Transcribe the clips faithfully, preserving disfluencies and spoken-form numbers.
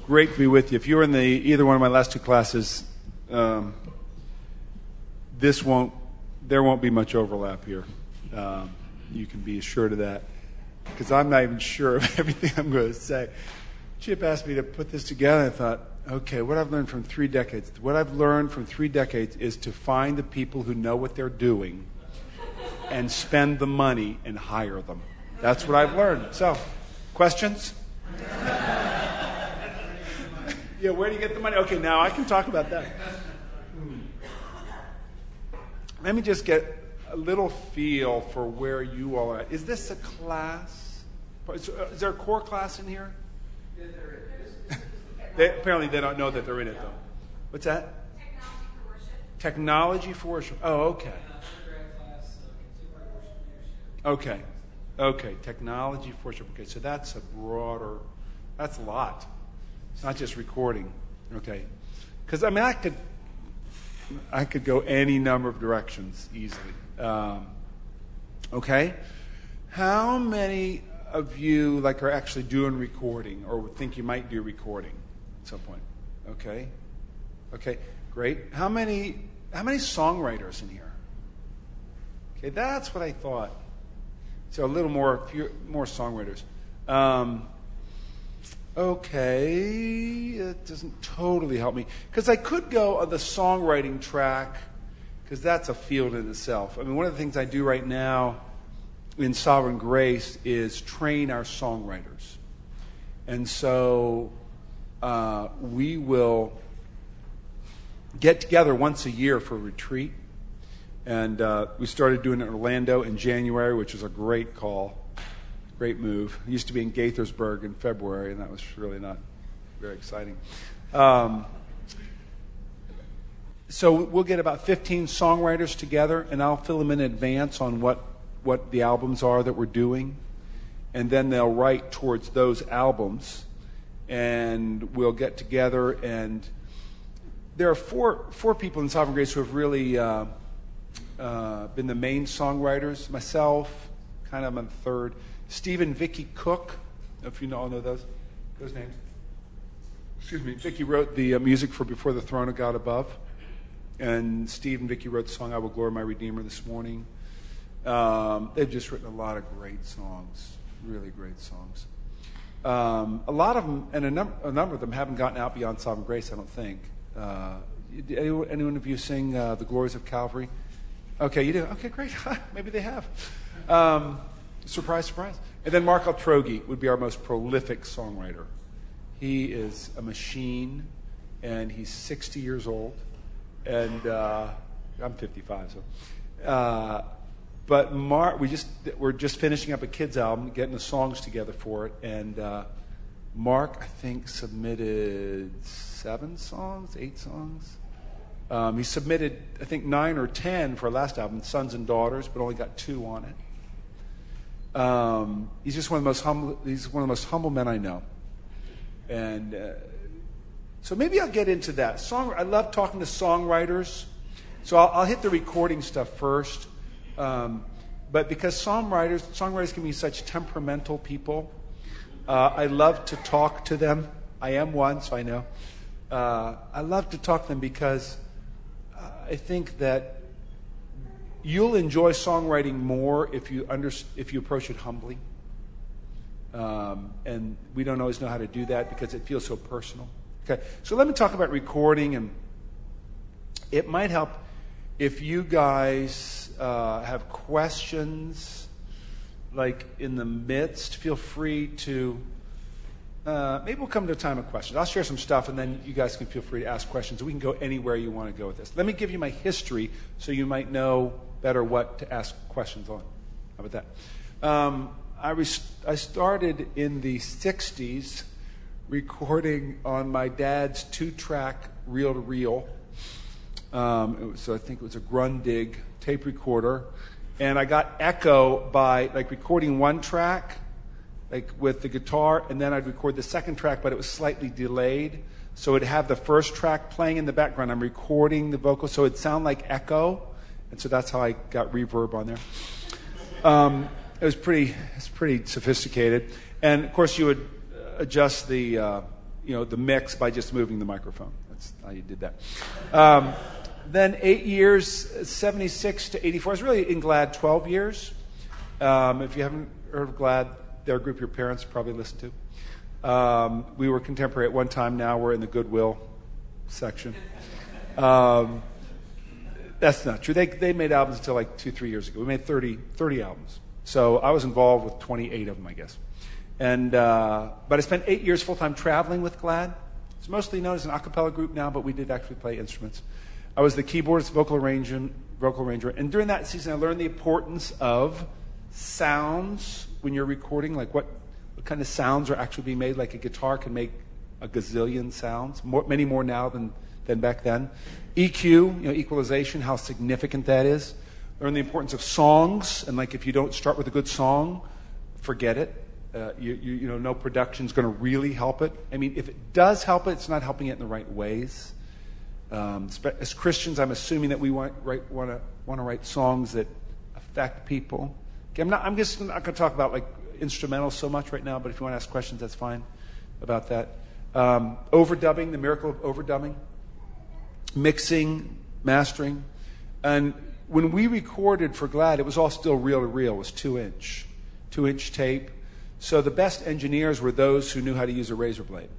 great to be with you. If you were in the either one of my last two classes, um, this won't, there won't be much overlap here. Um, you can be assured of that, because I'm not even sure of everything I'm going to say. Chip asked me to put this together, and I thought, okay, what I've learned from three decades. What I've learned from three decades is to find the people who know what they're doing and spend the money and hire them. That's what I've learned. So, questions? Yeah, where do you get the money? Okay, now I can talk about that. Let me just get a little feel for where you all are at. Is this a class? Is, is there a core class in here? Yeah, there is. They, apparently they don't know that they're in it, though. What's that? Technology for worship. Technology for worship. Oh, okay. Okay. Okay. Technology for worship. Okay, so that's a broader, that's a lot. It's not just recording. Okay. Because, I mean, I could, I could go any number of directions easily. Um, okay. How many of you, like, are actually doing recording or think you might do recording at some point? Okay. Okay, great. How many, how many songwriters in here? Okay, that's what I thought. So a little more, few, more songwriters. Um, okay, it doesn't totally help me. Because I could go on the songwriting track, because that's a field in itself. I mean, one of the things I do right now in Sovereign Grace is train our songwriters. And so uh, we will get together once a year for a retreat. And uh, we started doing it in Orlando in January, which was a great call, great move. It used to be in Gaithersburg in February, and that was really not very exciting. Um, so we'll get about fifteen songwriters together, and I'll fill them in advance on what, what the albums are that we're doing. And then they'll write towards those albums, and we'll get together. And there are four, four people in Sovereign Grace who have really... Uh, Uh, been the main songwriters. Myself, kind of I'm the third. Steve and Vicki Cook, if you all know those those names. Excuse me. Vicki wrote the uh, music for Before the Throne of God Above, and Steve and Vicki wrote the song "I Will Glory My Redeemer" this morning. Um, they've just written a lot of great songs, really great songs. Um, a lot of them, and a, num- a number of them, haven't gotten out beyond Sovereign Grace. I don't think. Uh, anyone, anyone of you sing uh, "The Glories of Calvary"? Okay, you do? Okay, great. Maybe they have. Um, surprise, surprise. And then Mark Altrogi would be our most prolific songwriter. He is a machine, and he's sixty years old. And uh, I'm fifty-five, so. Uh, but Mark, we just, we're just finishing up a kids' album, getting the songs together for it. And uh, Mark, I think, submitted seven songs, eight songs. Um, he submitted, I think, nine or ten for our last album, Sons and Daughters, but only got two on it. Um, he's just one of the most humble. He's one of the most humble men I know, and uh, so maybe I'll get into that. Song. I love talking to songwriters, so I'll, I'll hit the recording stuff first. Um, but because songwriters, songwriters can be such temperamental people, uh, I love to talk to them. I am one, so I know. Uh, I love to talk to them because I think that you'll enjoy songwriting more if you under, if you approach it humbly. Um, and we don't always know how to do that because it feels so personal. Okay, so let me talk about recording, and it might help if you guys uh, have questions, like in the midst. Feel free to. Uh, maybe we'll come to a time of questions. I'll share some stuff, and then you guys can feel free to ask questions. We can go anywhere you want to go with this. Let me give you my history so you might know better what to ask questions on. How about that? Um, I, re- I started in the sixties recording on my dad's two-track reel-to-reel. Um, it was, so I think it was a Grundig tape recorder. And I got echo by like recording one track, like with the guitar, and then I'd record the second track, but it was slightly delayed. So it'd have the first track playing in the background. I'm recording the vocals, so it'd sound like echo. And so that's how I got reverb on there. Um, it was pretty, it's pretty sophisticated. And of course you would adjust the, uh, you know, the mix by just moving the microphone. That's how you did that. Um, then eight years, seventy-six to eighty-four. I was really in GLAD twelve years. Um, if you haven't heard of GLAD, they're a group your parents probably listen to. Um, we were contemporary at one time. Now we're in the Goodwill section. Um, that's not true. They they made albums until like two, three years ago. We made thirty, thirty albums. So I was involved with twenty-eight of them, I guess. And uh, but I spent eight years full-time traveling with GLAD. It's mostly known as an a cappella group now, but we did actually play instruments. I was the keyboardist, vocal arranger, vocal arranger, and during that season, I learned the importance of sounds when you're recording, like what, what kind of sounds are actually being made. Like a guitar can make a gazillion sounds, more, many more now than, than back then. E Q, you know, equalization, how significant that is. Learn the importance of songs, and like if you don't start with a good song, forget it. Uh, you, you, you know, no production's going to really help it. I mean, if it does help it, it's not helping it in the right ways. Um, as Christians, I'm assuming that we want write, want to want to write songs that affect people. Okay, I'm not. I'm just not going to talk about like instrumentals so much right now. But if you want to ask questions, that's fine about that. Um, overdubbing, the miracle of overdubbing, mixing, mastering, and when we recorded for GLAD, it was all still reel to reel. It was two inch, two inch tape. So the best engineers were those who knew how to use a razor blade.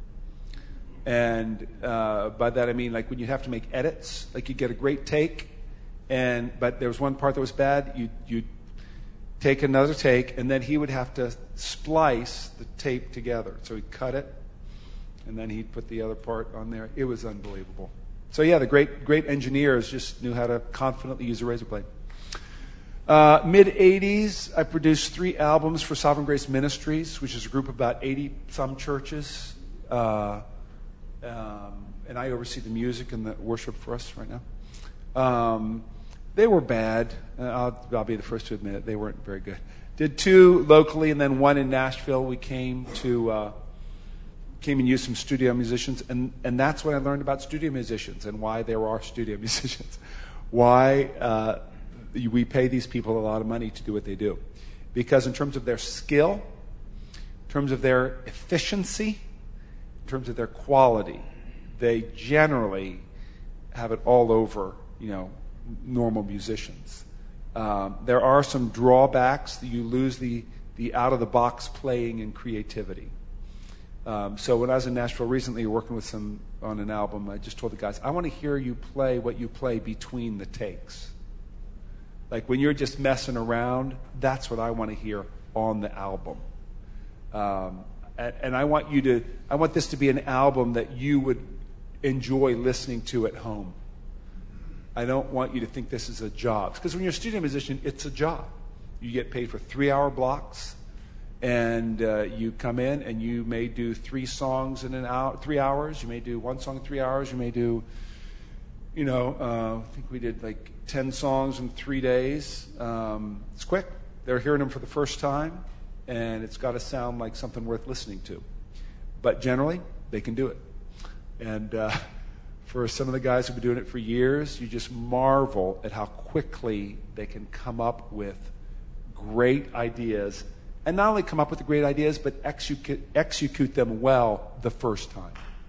And uh, by that I mean like when you have to make edits, like you get a great take, and but there was one part that was bad, you you take another take, and then he would have to splice the tape together. So he'd cut it, and then he'd put the other part on there. It was unbelievable. So yeah, the great great engineers just knew how to confidently use a razor blade. Uh, mid eighties, I produced three albums for Sovereign Grace Ministries, which is a group of about eighty-some churches. Uh, um, and I oversee the music and the worship for us right now. Um, they were bad. Uh, I'll, I'll be the first to admit it. They weren't very good. Did two locally and then one in Nashville. We came to uh, came and used some studio musicians, and, and that's when I learned about studio musicians and why there are studio musicians. Why uh, we pay these people a lot of money to do what they do. Because in terms of their skill, in terms of their efficiency, in terms of their quality, they generally have it all over, you know, normal musicians. Um, there are some drawbacks that you lose the, the out-of-the-box playing and creativity. Um, so when I was in Nashville recently working with some on an album, I just told the guys, I want to hear you play what you play between the takes. Like when you're just messing around, that's what I want to hear on the album. Um, and, and I want you to, I want this to be an album that you would enjoy listening to at home. I don't want you to think this is a job. Because when you're a studio musician, it's a job. You get paid for three-hour blocks, and uh, you come in and you may do three songs in an hour, three hours. You may do one song in three hours. You may do, you know, uh, I think we did like ten songs in three days. Um, it's quick. They're hearing them for the first time, and it's got to sound like something worth listening to. But generally, they can do it. And uh, for some of the guys who've been doing it for years, you just marvel at how quickly they can come up with great ideas. And not only come up with the great ideas, but execute, execute them well the first time.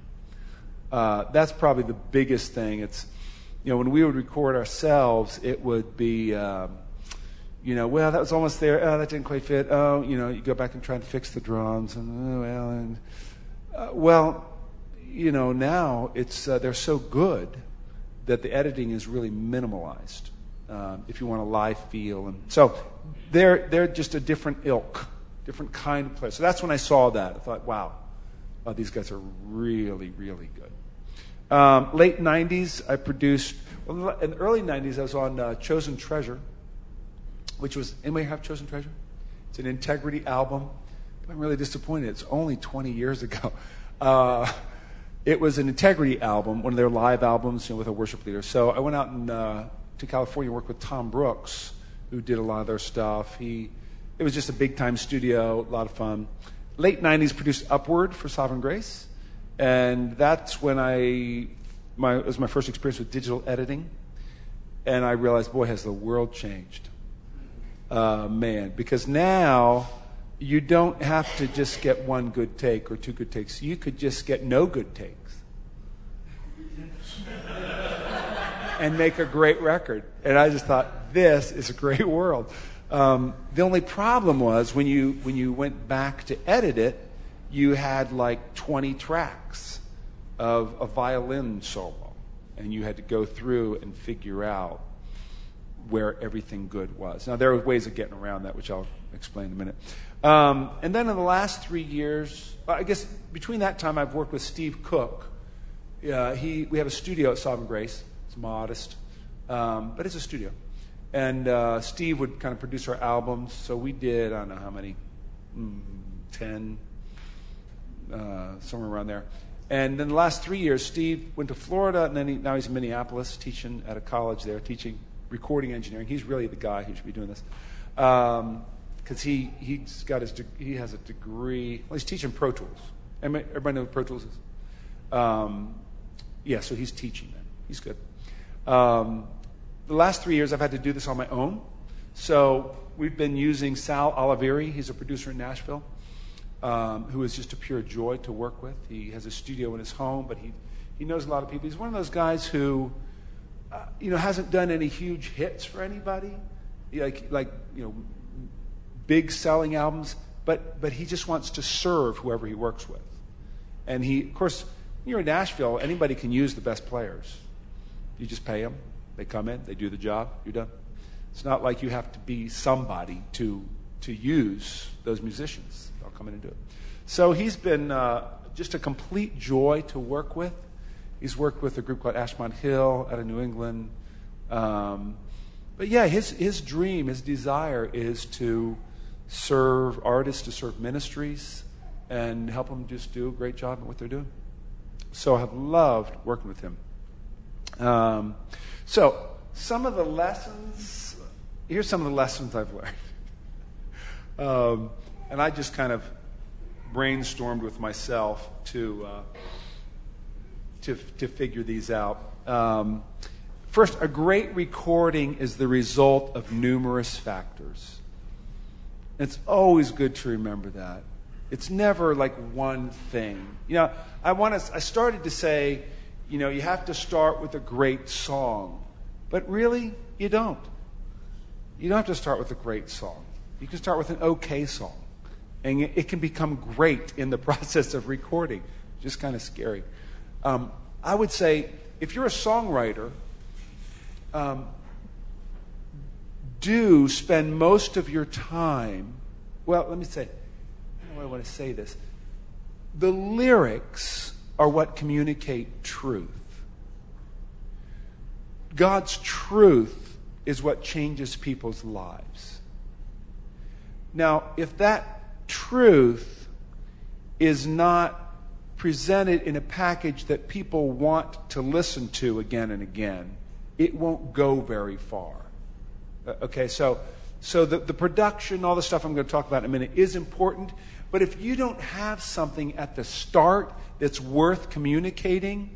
Uh, that's probably the biggest thing. It's, you know, when we would record ourselves, it would be, um, you know, well, that was almost there. Oh, that didn't quite fit. Oh, you know, you go back and try to fix the drums, and oh, well, and uh, well, you know, now it's uh, they're so good that the editing is really minimalized. Um, if you want a live feel, and so they're they're just a different ilk, different kind of player. So that's when I saw that. I thought, wow, oh, these guys are really, really good. Um, late nineties, I produced. Well, in the early nineties, I was on uh, Chosen Treasure, which was, anybody have Chosen Treasure? It's an Integrity album. I'm really disappointed. It's only twenty years ago. Uh, it was an Integrity album, one of their live albums, you know, with a worship leader. So I went out and uh, to California and worked with Tom Brooks, who did a lot of their stuff. He, it was just a big-time studio, a lot of fun. Late nineties, produced Upward for Sovereign Grace, and that's when I, my, it was my first experience with digital editing, and I realized, boy, has the world changed. Uh, man, because now you don't have to just get one good take or two good takes. You could just get no good takes and make a great record. And I just thought, this is a great world. Um, the only problem was when you when you went back to edit it, you had like twenty tracks of a violin solo, and you had to go through and figure out where everything good was. Now, there are ways of getting around that, which I'll explain in a minute. Um, and then in the last three years, I guess between that time, I've worked with Steve Cook. Uh, he, we have a studio at Sovereign Grace. It's modest, um, but it's a studio. And uh, Steve would kind of produce our albums. So we did, I don't know how many, mm, ten, uh, somewhere around there. And then the last three years, Steve went to Florida, and then he, now he's in Minneapolis teaching at a college there, teaching recording engineering. He's really the guy who should be doing this, because um, he he's got his de- he has a degree. Well, he's teaching Pro Tools. Everybody, everybody know what Pro Tools is? Um, yeah, so he's teaching that. He's good. Um, the last three years, I've had to do this on my own. So we've been using Sal Oliveri. He's a producer in Nashville, um, who is just a pure joy to work with. He has a studio in his home, but he he knows a lot of people. He's one of those guys who. Uh, you know, hasn't done any huge hits for anybody, like like you know, big selling albums. But but he just wants to serve whoever he works with, and he, of course, when you're in Nashville, anybody can use the best players. You just pay them, they come in, they do the job, you're done. It's not like you have to be somebody to to use those musicians. They'll come in and do it. So he's been uh, just a complete joy to work with. He's worked with a group called Ashmont Hill out of New England. Um, but yeah, his his dream, his desire is to serve artists, to serve ministries, and help them just do a great job at what they're doing. So I've loved working with him. Um, so some of the lessons, here's some of the lessons I've learned. um, and I just kind of brainstormed with myself to... Uh, To, to figure these out. Um, first, a great recording is the result of numerous factors. It's always good to remember that. It's never like one thing. You know, I want to. I started to say, you know, you have to start with a great song, but really, you don't. You don't have to start with a great song. You can start with an okay song, and it can become great in the process of recording. Just kind of scary. Um, I would say, if you're a songwriter, um, do spend most of your time, well, let me say, I don't know why I want to say this. The lyrics are what communicate truth. God's truth is what changes people's lives. Now, if that truth is not presented in a package that people want to listen to again and again, it won't go very far. Uh, okay, so so the, the production, all the stuff I'm going to talk about in a minute is important, but if you don't have something at the start that's worth communicating,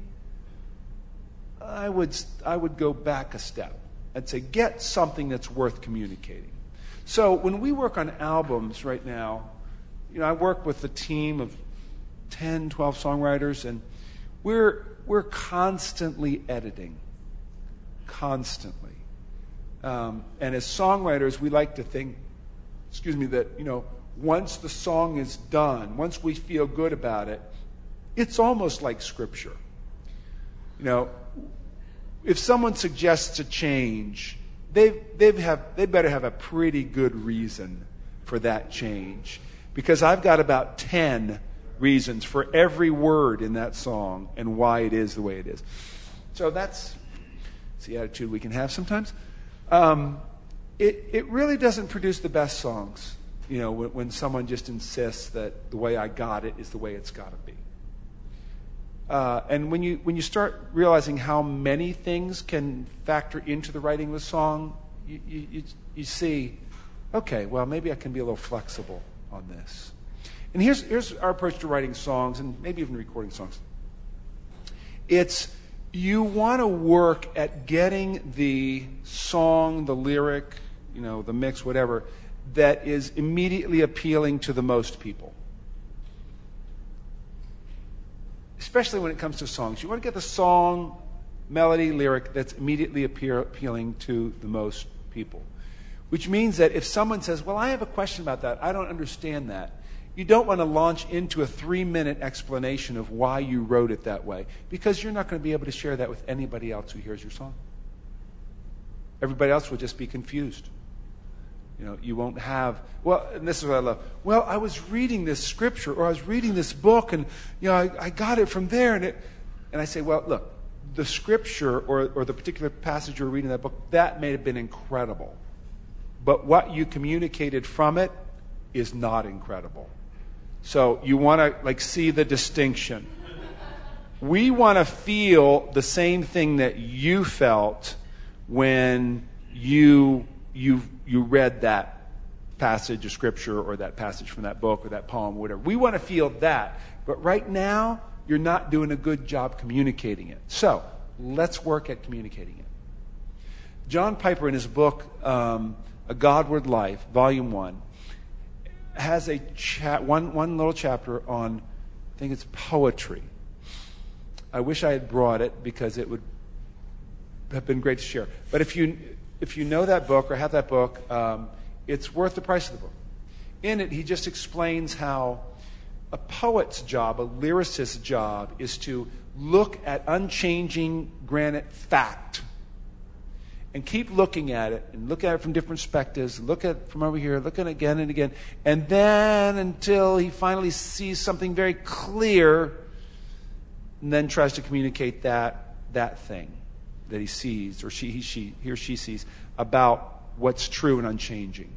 I would I would go back a step and say, get something that's worth communicating. So when we work on albums right now, you know, I work with a team of ten, twelve songwriters, and we're we're constantly editing, constantly. Um, and as songwriters, we like to think, excuse me, that you know, once the song is done, once we feel good about it, it's almost like scripture. You know, if someone suggests a change, they they have they better have a pretty good reason for that change, because I've got about ten reasons for every word in that song and why it is the way it is. So that's, that's the attitude we can have sometimes. Um, it it really doesn't produce the best songs, you know, when, when someone just insists that the way I got it is the way it's got to be. Uh, and when you when you start realizing how many things can factor into the writing of a song, you you, you, you see, okay, well, maybe I can be a little flexible on this. And here's here's our approach to writing songs, and maybe even recording songs. It's, you want to work at getting the song, the lyric, you know, the mix, whatever, that is immediately appealing to the most people. Especially when it comes to songs. You want to get the song, melody, lyric that's immediately appear, appealing to the most people. Which means that if someone says, well, I have a question about that, I don't understand that, you don't want to launch into a three-minute explanation of why you wrote it that way, because you're not going to be able to share that with anybody else who hears your song. Everybody else will just be confused. You know, you won't have, well, and this is what I love. Well, I was reading this scripture, or I was reading this book, and, you know, I, I got it from there, and it, and I say, well, look, the scripture or, or the particular passage you were reading in that book, that may have been incredible. But what you communicated from it is not incredible. So you want to like see the distinction. We want to feel the same thing that you felt when you you you read that passage of scripture or that passage from that book or that poem or whatever. We want to feel that. But right now, you're not doing a good job communicating it. So let's work at communicating it. John Piper, in his book, um, A Godward Life, Volume one, has a cha- one, one little chapter on, I think it's poetry. I wish I had brought it because it would have been great to share. But if you if you know that book or have that book, um, it's worth the price of the book. In it, he just explains how a poet's job, a lyricist's job, is to look at unchanging granite fact and keep looking at it and look at it from different perspectives, look at it from over here, look at it again and again, and then until he finally sees something very clear, and then tries to communicate that that thing that he sees, or she, he, she, he or she sees, about what's true and unchanging.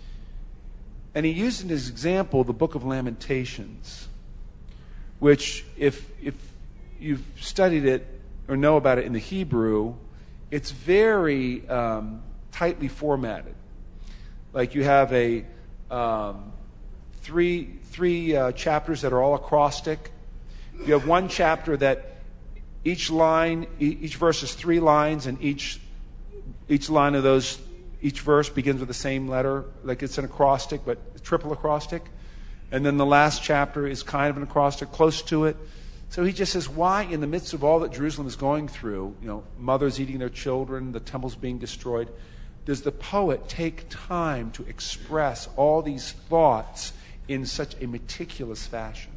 And he used in his example the Book of Lamentations, which, if if you've studied it or know about it in the Hebrew, it's very um, tightly formatted. Like you have a um, three three uh, chapters that are all acrostic. You have one chapter that each line, each verse is three lines, and each each line of those, each verse begins with the same letter, like it's an acrostic, but triple acrostic. And then the last chapter is kind of an acrostic, close to it. So he just says, why in the midst of all that Jerusalem is going through, you know, mothers eating their children, the temples being destroyed, does the poet take time to express all these thoughts in such a meticulous fashion?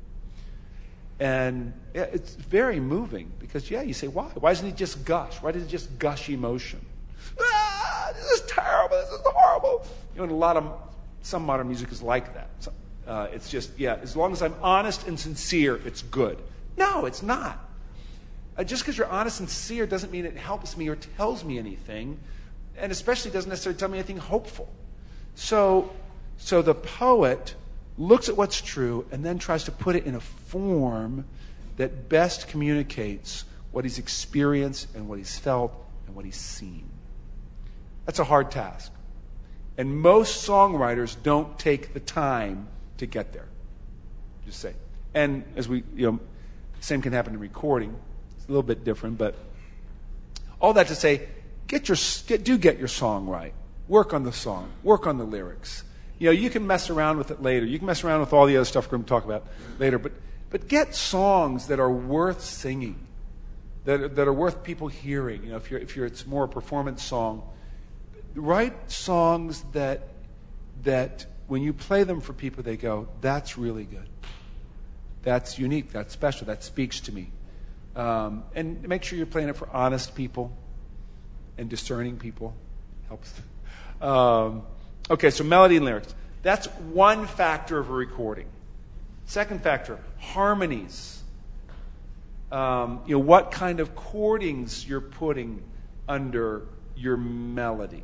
And yeah, it's very moving because, yeah, you say, why? Why doesn't he just gush? Why does he just gush emotion? Ah, this is terrible. This is horrible. You know, and a lot of, some modern music is like that. So, uh, it's just, yeah, as long as I'm honest and sincere, it's good. No, it's not. Uh, just because you're honest and sincere doesn't mean it helps me or tells me anything, and especially doesn't necessarily tell me anything hopeful. So, so the poet looks at what's true and then tries to put it in a form that best communicates what he's experienced and what he's felt and what he's seen. That's a hard task. And most songwriters don't take the time to get there. Just say. And as we, you know, same can happen in recording. It's a little bit different, but all that to say, get your get, do get your song right. Work on the song. Work on the lyrics. You know, you can mess around with it later. You can mess around with all the other stuff we're going to talk about later. But but get songs that are worth singing, that are, that are worth people hearing. You know, if you're if you're it's more a performance song, write songs that that when you play them for people, they go, "That's really good. That's unique. That's special. That speaks to me." Um, and make sure you're playing it for honest people and discerning people. Helps. Um, Okay, so melody and lyrics. That's one factor of a recording. Second factor, harmonies. Um, you know, what kind of chordings you're putting under your melody.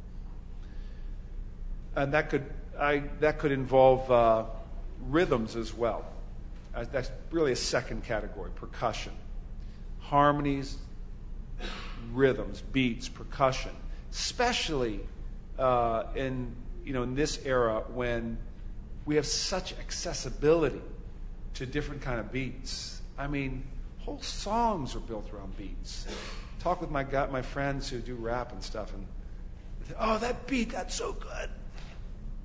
And that could I, that could involve uh, rhythms as well. Uh, that's really a second category, percussion. Harmonies, rhythms, beats, percussion. Especially Uh, in you know in this era when we have such accessibility to different kind of beats. I mean, whole songs are built around beats. Talk with my got my friends who do rap and stuff, and oh, that beat, that's so good.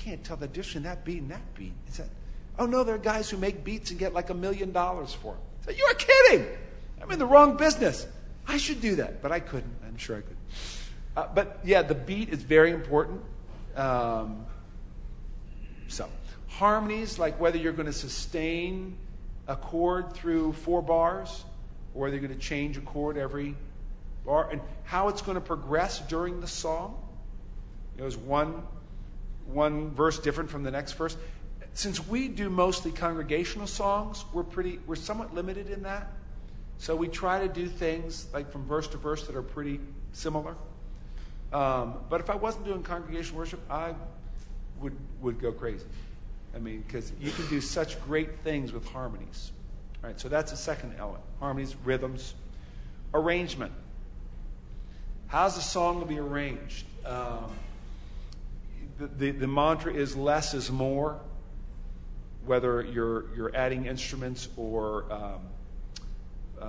can't tell the difference in that beat and that beat. He said, oh, no, there are guys who make beats and get like a million dollars for them. I said, you're kidding. I'm in the wrong business. I should do that, but I couldn't. I'm sure I could. Uh, but, yeah, the beat is very important. Um, so, harmonies, like whether you're going to sustain a chord through four bars or whether you're going to change a chord every bar, and how it's going to progress during the song. You know, is one, one verse different from the next verse? Since we do mostly congregational songs, we're pretty, we're somewhat limited in that. So we try to do things like from verse to verse that are pretty similar. Um, but if I wasn't doing congregational worship, I would would go crazy. I mean, because you can do such great things with harmonies. All right, so that's the second element. Harmonies, rhythms, arrangement. How's the song to be arranged? Um, the, the, the mantra is less is more, whether you're you're adding instruments or um, uh,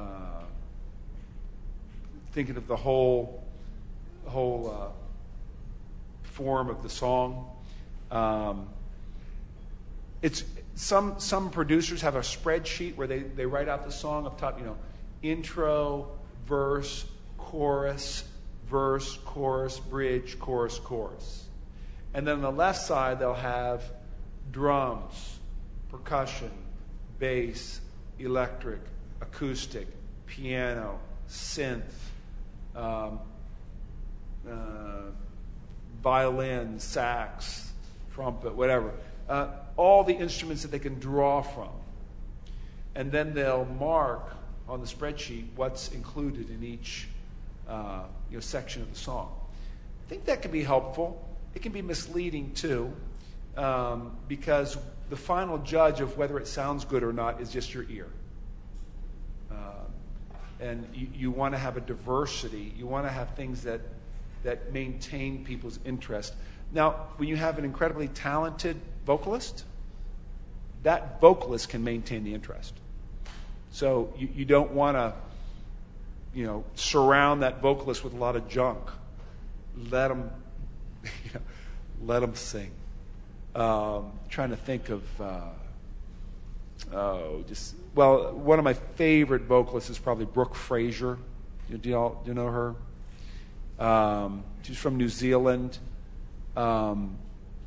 thinking of the whole whole uh, form of the song. Um, it's some some producers have a spreadsheet where they, they write out the song up top, you know, intro, verse, chorus, verse, chorus, bridge, chorus, chorus. And then on the left side they'll have drums, percussion, bass, electric, acoustic, piano, synth, um, uh, violin, sax, trumpet, whatever. Uh, all the instruments that they can draw from. And then they'll mark on the spreadsheet what's included in each uh, you know, section of the song. I think that can be helpful. It can be misleading too, um, because the final judge of whether it sounds good or not is just your ear. Uh, and you, you want to have a diversity. You want to have things that that maintain people's interest. Now, when you have an incredibly talented vocalist, that vocalist can maintain the interest. So you, you don't want to, you know, surround that vocalist with a lot of junk. Let them, you know, let them sing. Um, trying to think of, uh, oh, just well, one of my favorite vocalists is probably Brooke Fraser. Do, do, y'all, do you know her? Um, she's from New Zealand. Um,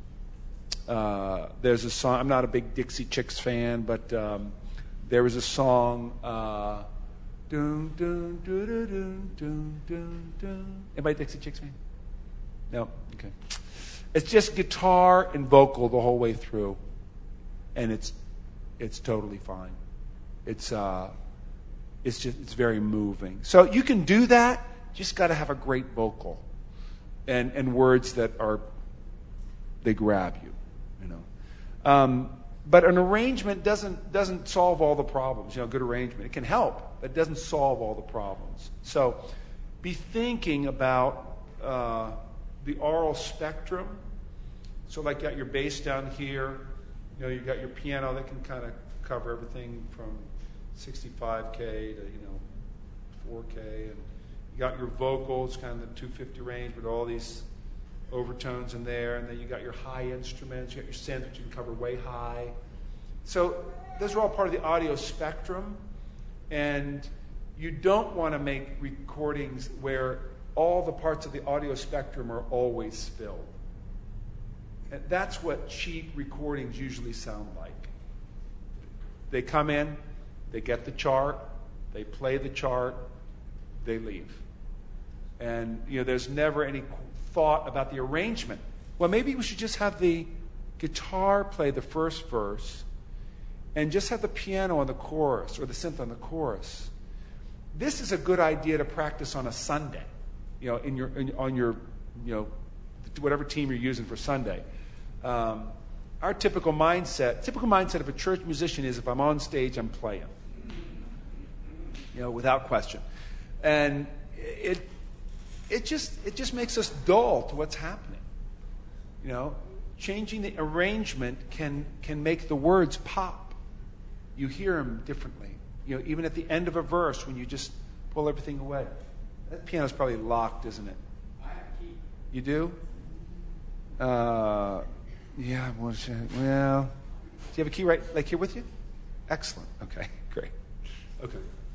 uh, there's a song. I'm not a big Dixie Chicks fan, but um, there was a song. Uh, dun, dun, dun, dun, dun, dun, dun. Anybody Dixie Chicks fan? No. Okay. It's just guitar and vocal the whole way through, and it's it's totally fine. It's uh, it's just it's very moving. So you can do that. Just got to have a great vocal, and and words that are they grab you, you know. Um, but an arrangement doesn't doesn't solve all the problems. You know, good arrangement, it can help, but it doesn't solve all the problems. So, be thinking about uh, the aural spectrum. So, like, you got your bass down here. You know, you got your piano that can kind of cover everything from sixty-five K to you know four K, and you got your vocals, kind of the two fifty range, with all these overtones in there, and then you got your high instruments, you got your synth, which you can cover way high. So those are all part of the audio spectrum, and you don't want to make recordings where all the parts of the audio spectrum are always filled. And that's what cheap recordings usually sound like. They come in, they get the chart, they play the chart, they leave. And, you know, there's never any thought about the arrangement. Well, maybe we should just have the guitar play the first verse and just have the piano on the chorus or the synth on the chorus. This is a good idea to practice on a Sunday, you know, in your in, on your, you know, whatever team you're using for Sunday. Um, our typical mindset, typical mindset of a church musician is if I'm on stage, I'm playing, you know, without question. And it it just it just makes us dull to what's happening. You know, changing the arrangement can can make the words pop. You hear them differently. You know, even at the end of a verse when you just pull everything away. That piano's probably locked, isn't it? I have a key. You do? Uh, Yeah, well, sh- well, do you have a key right, like here with you? Excellent. Okay, great. Okay.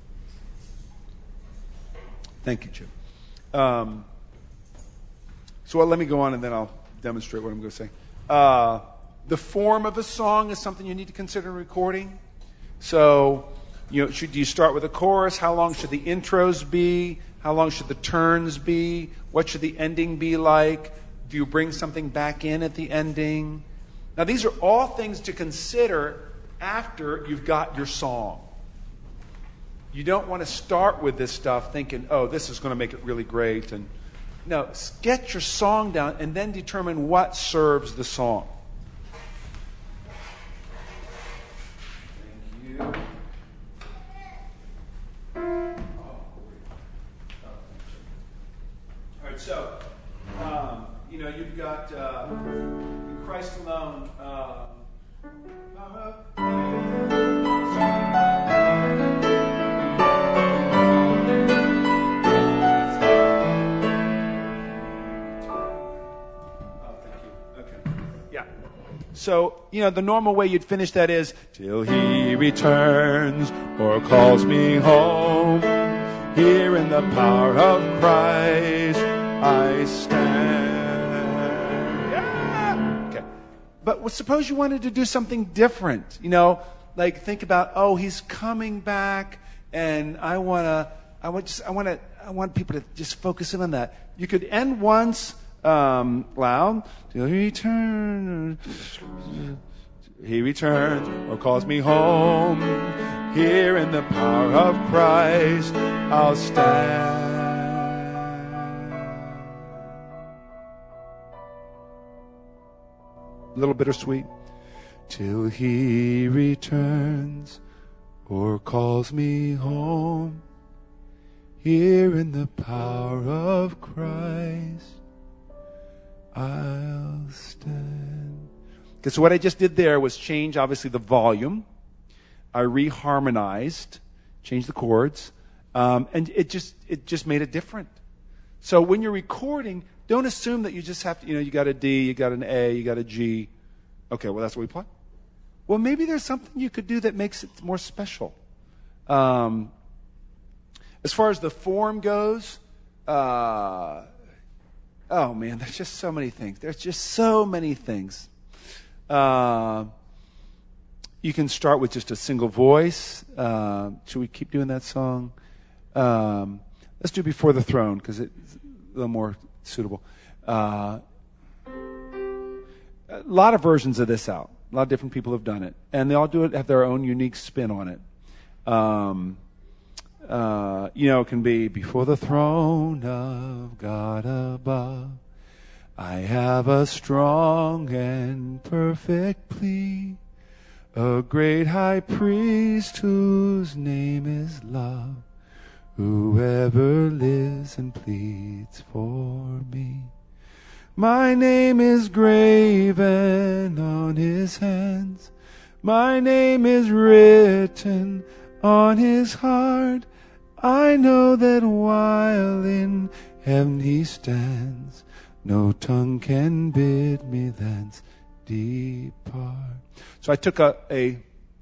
Thank you, Jim. Um, so well, let me go on and then I'll demonstrate what I'm going to say. Uh, the form of a song is something you need to consider in recording. So, you know, should do you start with a chorus? How long should the intros be? How long should the turns be? What should the ending be like? Do you bring something back in at the ending? Now, these are all things to consider after you've got your song. You don't want to start with this stuff thinking, oh, this is going to make it really great. And no, get your song down and then determine what serves the song. Thank you. All right, so, um, you know, you've got uh, in Christ alone. Uh, So, you know, the normal way you'd finish that is, till he returns or calls me home, here in the power of Christ I stand. Yeah. Okay. But well, suppose you wanted to do something different, you know, like think about, oh, he's coming back and I want to, I want just, I want to, I want people to just focus in on that. You could end once, Um, loud, till he returns, he returns or calls me home. Here in the power of Christ, I'll stand. A little bittersweet. Till he returns or calls me home. Here in the power of Christ, I'll stand. Okay, so what I just did there was change, obviously, the volume. I reharmonized, changed the chords, um, and it just it just made it different. So when you're recording, don't assume that you just have to, you know, you got a D, you got an A, you got a G. Okay, well, that's what we play. Well, maybe there's something you could do that makes it more special. Um, as far as the form goes, uh, oh, man, there's just so many things. There's just so many things. Uh, you can start with just a single voice. Uh, should we keep doing that song? Um, let's do Before the Throne, because it's a little more suitable. Uh, a lot of versions of this out. A lot of different people have done it. And they all do it, have their own unique spin on it. Um, Uh, you know, it can be before the throne of God above. I have a strong and perfect plea, a great high priest whose name is love, whoever lives and pleads for me. My name is graven on his hands. My name is written on his heart. I know that while in heaven he stands, no tongue can bid me thence depart. So I took a, a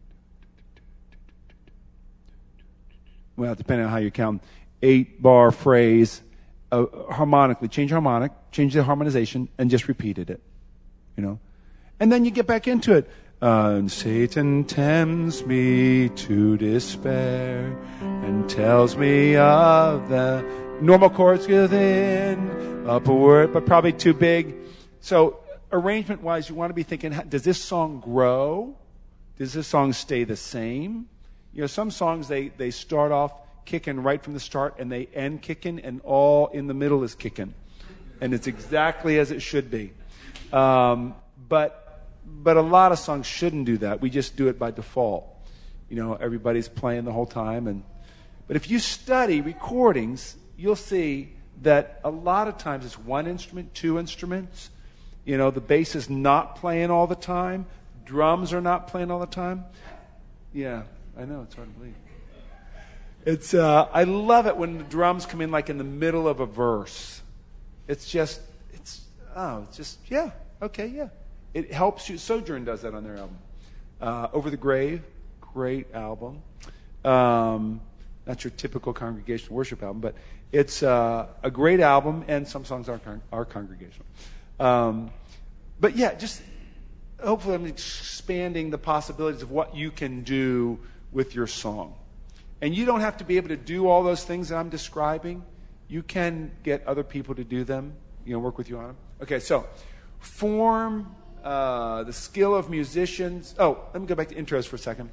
well, depending on how you count, eight bar phrase, uh, harmonically, change harmonic, change the harmonization, and just repeated it, you know. And then you get back into it. Uh, and Satan tempts me to despair and tells me of the normal chords within, upward, but probably too big. So arrangement-wise, you want to be thinking, does this song grow? Does this song stay the same? You know, some songs, they, they start off kicking right from the start and they end kicking and all in the middle is kicking. And it's exactly as it should be. Um, but But a lot of songs shouldn't do that. We just do it by default. You know, everybody's playing the whole time. And but if you study recordings, you'll see that a lot of times it's one instrument, two instruments. You know, the bass is not playing all the time. Drums are not playing all the time. Yeah, I know, it's hard to believe. It's uh, I love it when the drums come in like in the middle of a verse. It's just, it's, oh, it's just, yeah, okay, yeah. It helps you. Sojourn does that on their album. Uh, Over the Grave, great album. Um, not your typical congregational worship album, but it's uh, a great album, and some songs are, con- are congregational. Um, but yeah, just hopefully I'm expanding the possibilities of what you can do with your song. And you don't have to be able to do all those things that I'm describing. You can get other people to do them, you know, work with you on them. Okay, so form, uh, the skill of musicians. Oh, let me go back to intros for a second.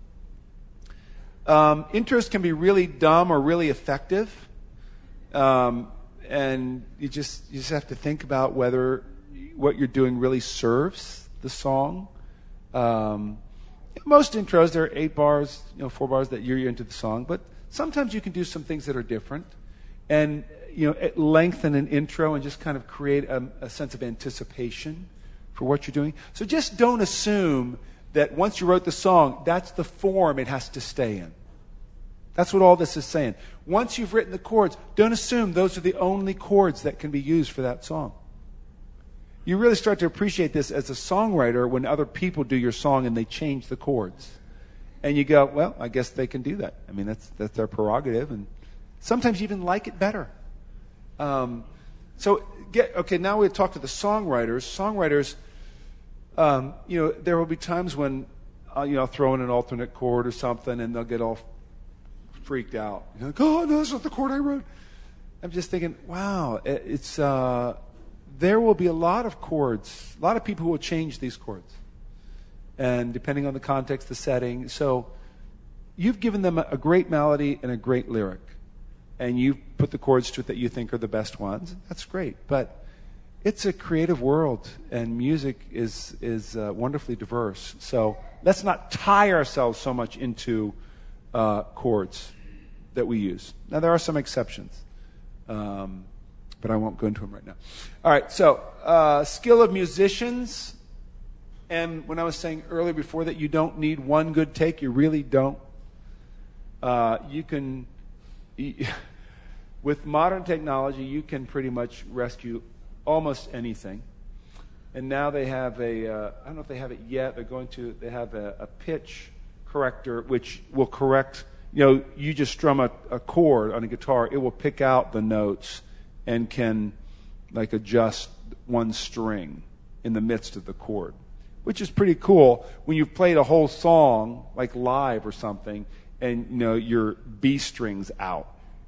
Um, intros can be really dumb or really effective. Um, and you just you just have to think about whether what you're doing really serves the song. Um, most intros, there are eight bars, you know, four bars that you're into the song, but sometimes you can do some things that are different, and you know, lengthen an intro and just kind of create a, a sense of anticipation for what you're doing. So just don't assume that once you wrote the song, that's the form it has to stay in. That's what all this is saying. Once you've written the chords, don't assume those are the only chords that can be used for that song. You really start to appreciate this as a songwriter when other people do your song and they change the chords. And you go, well, I guess they can do that. I mean, that's that's their prerogative. And sometimes you even like it better. Um, so, get okay, now we'll talk to the songwriters. Songwriters, um, you know, there will be times when, uh, you know, I'll throw in an alternate chord or something and they'll get all freaked out. You're like, oh, no, that's not the chord I wrote. I'm just thinking, wow, it, it's... Uh, there will be a lot of chords, a lot of people who will change these chords. And depending on the context, the setting. So you've given them a great melody and a great lyric. And you've put the chords to it that you think are the best ones. That's great. But it's a creative world, and music is, is uh, wonderfully diverse. So let's not tie ourselves so much into uh, chords that we use. Now, there are some exceptions. Um, but I won't go into them right now. All right, so uh, skill of musicians. And when I was saying earlier before that you don't need one good take, you really don't. Uh, you can, with modern technology, you can pretty much rescue almost anything. And now they have a, uh, I don't know if they have it yet, they're going to, they have a, a pitch corrector which will correct, you know, you just strum a, a chord on a guitar, it will pick out the notes and can like adjust one string in the midst of the chord, which is pretty cool when you've played a whole song like live or something, and you know your B string's out,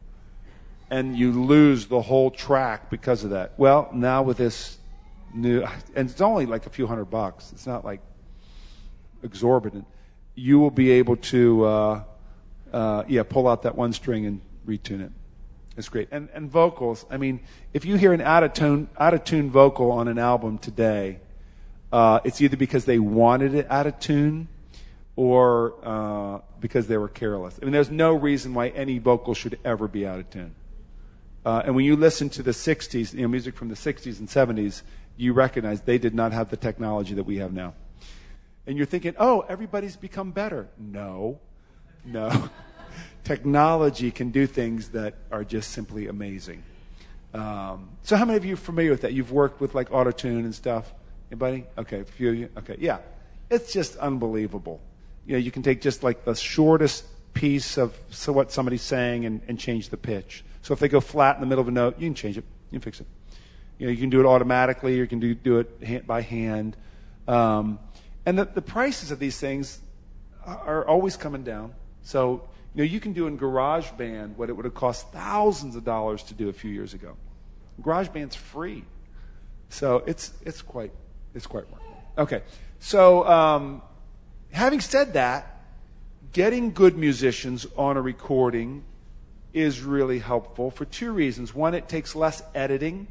and you lose the whole track because of that. Well, now with this new, and it's only like a few hundred bucks. It's not like exorbitant. You will be able to, uh, uh, yeah, pull out that one string and retune it. It's great. And and vocals, I mean, if you hear an out-of-tune, out-of-tune vocal on an album today, uh, it's either because they wanted it out of tune or uh, because they were careless. I mean, there's no reason why any vocal should ever be out of tune. Uh, and when you listen to the sixties, you know, music from the sixties and seventies, you recognize they did not have the technology that we have now. And you're thinking, oh, everybody's become better. No, no. Technology can do things that are just simply amazing. Um, so how many of you are familiar with that? You've worked with like auto-tune and stuff? Anybody? Okay, a few of you? Okay, yeah. It's just unbelievable. You know, you can take just like the shortest piece of so what somebody's saying and, and change the pitch. So if they go flat in the middle of a note, you can change it. You can fix it. You know, you can do it automatically, or you can do, do it hand, by hand. Um, and the, the prices of these things are always coming down. So you know, you can do in GarageBand what it would have cost thousands of dollars to do a few years ago. GarageBand's free, so it's it's quite it's quite workable. Okay, so um, having said that, getting good musicians on a recording is really helpful for two reasons. One, it takes less editing,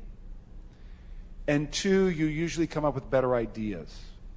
and two, you usually come up with better ideas.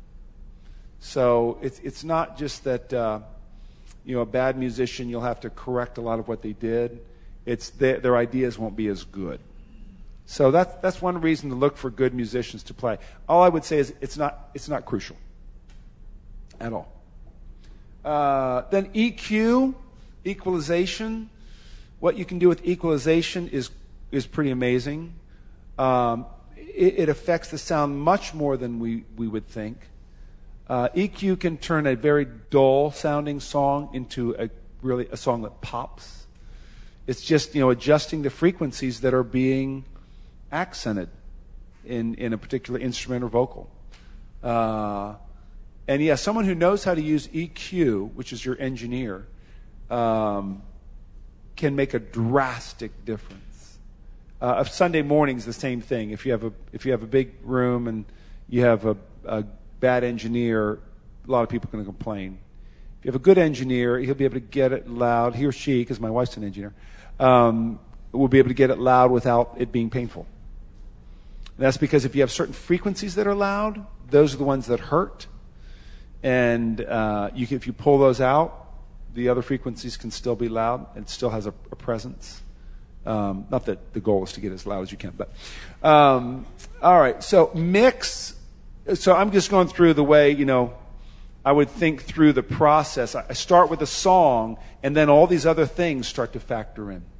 So it's it's not just that. Uh, You know, a bad musician, you'll have to correct a lot of what they did. It's their, their ideas won't be as good. So that's that's one reason to look for good musicians to play. All I would say is it's not it's not crucial at all. Uh, then E Q, equalization. What you can do with equalization is is pretty amazing. Um, it, it affects the sound much more than we, we would think. Uh, E Q can turn a very dull-sounding song into a really a song that pops. It's just, you know, adjusting the frequencies that are being accented in, in a particular instrument or vocal. Uh, and yeah, someone who knows how to use E Q, which is your engineer, um, can make a drastic difference. Uh, Sunday morning's the same thing. If you have a if you have a big room and you have a, a bad engineer, a lot of people are going to complain. If you have a good engineer, he'll be able to get it loud. He or she, because my wife's an engineer, um, will be able to get it loud without it being painful. And that's because if you have certain frequencies that are loud, those are the ones that hurt. And uh, you can, if you pull those out, the other frequencies can still be loud and it still has a, a presence. Um, not that the goal is to get as loud as you can, but um, all right. So mix. So I'm just going through the way, you know, I would think through the process. I start with a song, and then all these other things start to factor in.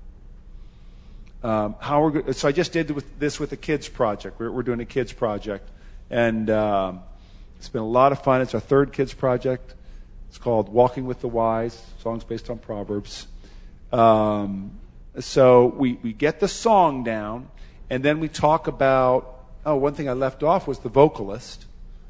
Um, how we're so I just did with this with the kids project. We're, we're doing a kids project, and um, it's been a lot of fun. It's our third kids project. It's called Walking with the Wise. Songs based on Proverbs. Um, so we we get the song down, and then we talk about. Oh, one thing I left off was the vocalist.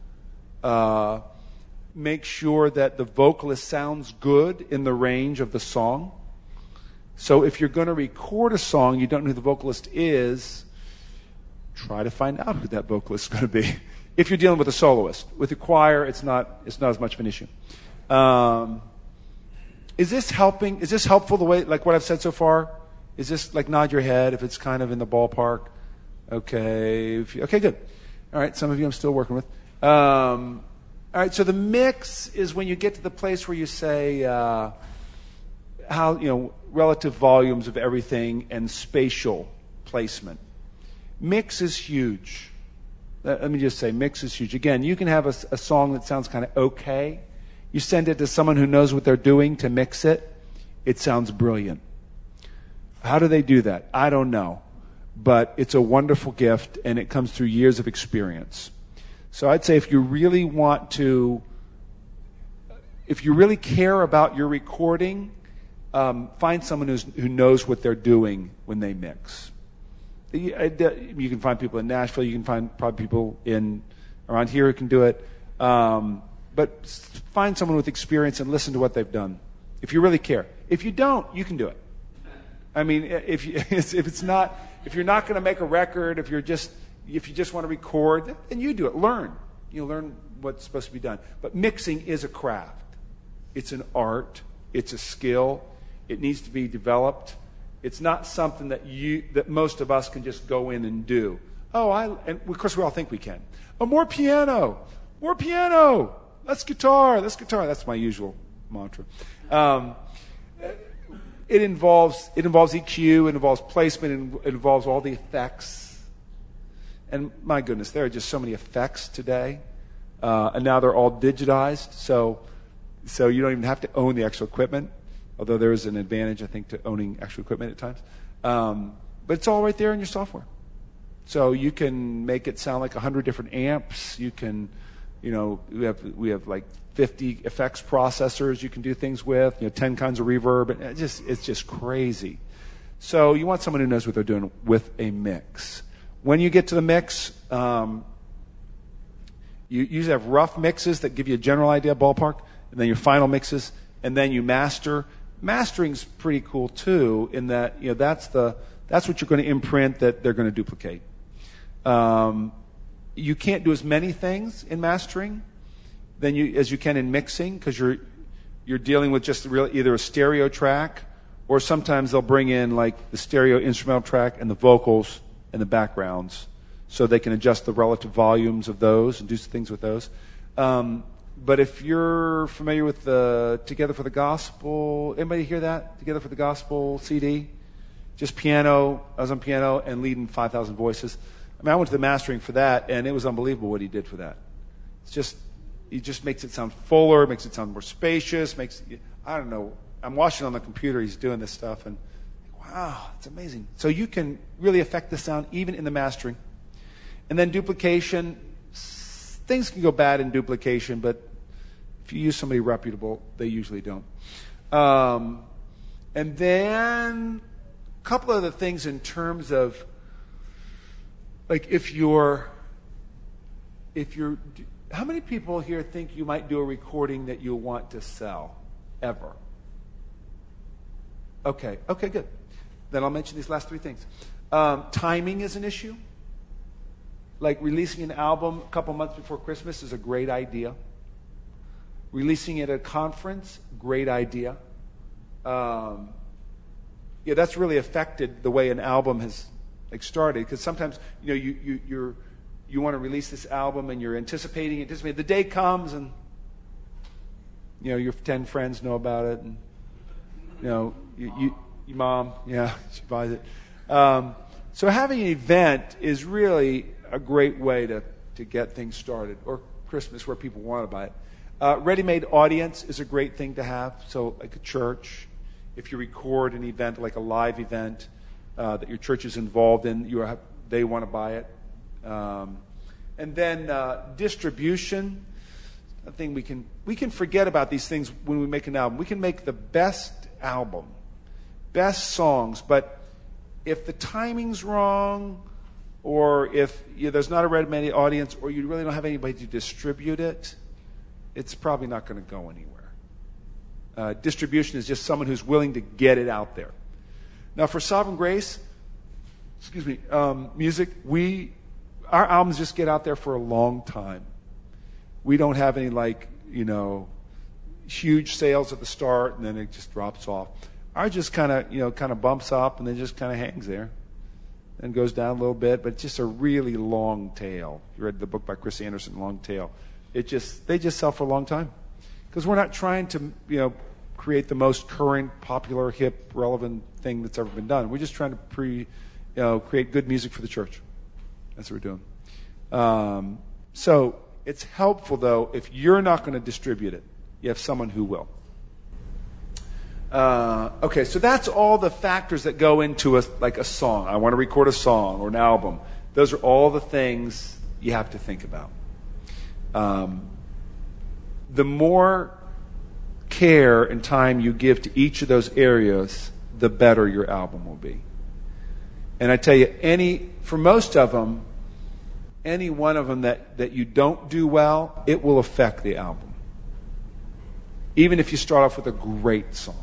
Uh, make sure that the vocalist sounds good in the range of the song. So if you're going to record a song, you don't know who the vocalist is, try to find out who that vocalist is going to be. If you're dealing with a soloist. With a choir, it's not it's not as much of an issue. Um, is this helping? Is this helpful the way, like what I've said so far? Is this like nod your head if it's kind of in the ballpark? Okay. If you, okay, good. All right, some of you I'm still working with. Um, all right, so the mix is when you get to the place where you say uh, how, you know, relative volumes of everything and spatial placement. Mix is huge. Let, let me just say, mix is huge. Again, you can have a, a song that sounds kind of okay. You send it to someone who knows what they're doing to mix it. It sounds brilliant. How do they do that? I don't know. But it's a wonderful gift, and it comes through years of experience. So I'd say if you really want to, if you really care about your recording, um, find someone who's, who knows what they're doing when they mix. You, you can find people in Nashville. You can find probably people in around here who can do it. Um, but find someone with experience and listen to what they've done. If you really care. If you don't, you can do it. I mean, if you, if it's not, if you're not going to make a record, if you're just, if you just want to record, then you do it. Learn. You learn what's supposed to be done. But mixing is a craft. It's an art. It's a skill. It needs to be developed. It's not something that you, that most of us can just go in and do. Oh, I, and of course we all think we can. Oh, more piano, more piano. Less guitar, less guitar. That's my usual mantra. Um, It involves it involves E Q, it involves placement, it involves all the effects. And my goodness, there are just so many effects today, uh, and now they're all digitized. So, so you don't even have to own the actual equipment, although there is an advantage, I think, to owning actual equipment at times. Um, but it's all right there in your software. So you can make it sound like a hundred different amps. You can, you know, we have we have like fifty effects processors you can do things with, you know, ten kinds of reverb, and it just it's just crazy. So you want someone who knows what they're doing with a mix. When you get to the mix, um, you usually have rough mixes that give you a general idea, ballpark, and then your final mixes, and then you master. Mastering's pretty cool too, in that, you know, that's the that's what you're going to imprint that they're going to duplicate. Um, you can't do as many things in mastering than you as you can in mixing, because you're you're dealing with just real, either a stereo track, or sometimes they'll bring in like the stereo instrumental track and the vocals and the backgrounds, so they can adjust the relative volumes of those and do things with those. Um, but if you're familiar with the Together for the Gospel, anybody hear that? Together for the Gospel C D? Just piano, I was on piano and leading five thousand voices. I mean, I went to the mastering for that, and it was unbelievable what he did for that. It's just, he just makes it sound fuller, makes it sound more spacious, makes, I don't know, I'm watching on the computer, he's doing this stuff, and wow, it's amazing. So you can really affect the sound even in the mastering. And then duplication, s- things can go bad in duplication, but if you use somebody reputable, they usually don't. Um, and then a couple other things in terms of, like if you're, if you're, how many people here think you might do a recording that you'll want to sell ever? Okay, okay, good. Then I'll mention these last three things. Um, timing is an issue. Like releasing an album a couple months before Christmas is a great idea. Releasing it at a conference, great idea. Um, yeah, that's really affected the way an album has like started. Because sometimes, you know, you you you're, you want to release this album and you're anticipating, anticipating. The day comes and, you know, your ten friends know about it, and you know, you, you your mom, yeah, she buys it. Um, so having an event is really a great way to, to get things started, or Christmas where people want to buy it. Uh, ready-made audience is a great thing to have. So like a church, if you record an event, like a live event uh, that your church is involved in, you have, they want to buy it. Um, and then uh, distribution. I think we can we can forget about these things when we make an album. We can make the best album, best songs, but if the timing's wrong, or if you know, there's not a ready-made audience, or you really don't have anybody to distribute it, it's probably not going to go anywhere. Uh, distribution is just someone who's willing to get it out there. Now, for Sovereign Grace, excuse me, um, music, we our albums just get out there for a long time. We don't have any like you know huge sales at the start and then it just drops off. Ours just kind of you know kind of bumps up and then just kind of hangs there. And goes down a little bit, but it's just a really long tail. You read the book by Chris Anderson, Long Tail. It just they just sell for a long time because we're not trying to you know create the most current, popular, hip, relevant thing that's ever been done. We're just trying to pre you know create good music for the church. That's what we're doing. Um, so it's helpful though if you're not going to distribute it, you have someone who will. Uh, okay, so that's all the factors that go into a like a song. I want to record a song or an album. Those are all the things you have to think about. Um, the more care and time you give to each of those areas, the better your album will be. And I tell you, any for most of them, any one of them that, that you don't do well, it will affect the album. Even if you start off with a great song.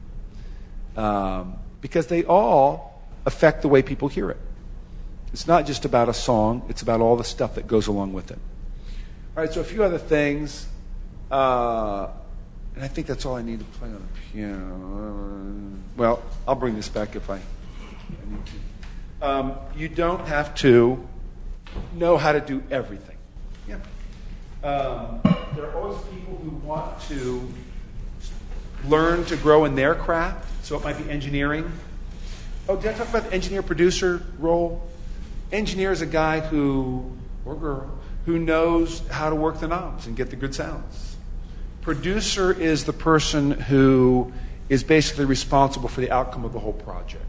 Um, because they all affect the way people hear it. It's not just about a song, it's about all the stuff that goes along with it. All right, so a few other things. Uh, and I think that's all I need to play on the piano. Well, I'll bring this back if I, I need to. Um, you don't have to know how to do everything. Yeah. Um, there are always people who want to learn to grow in their craft. So it might be engineering. Oh, did I talk about the engineer-producer role? Engineer is a guy who, or girl, who knows how to work the knobs and get the good sounds. Producer is the person who is basically responsible for the outcome of the whole project.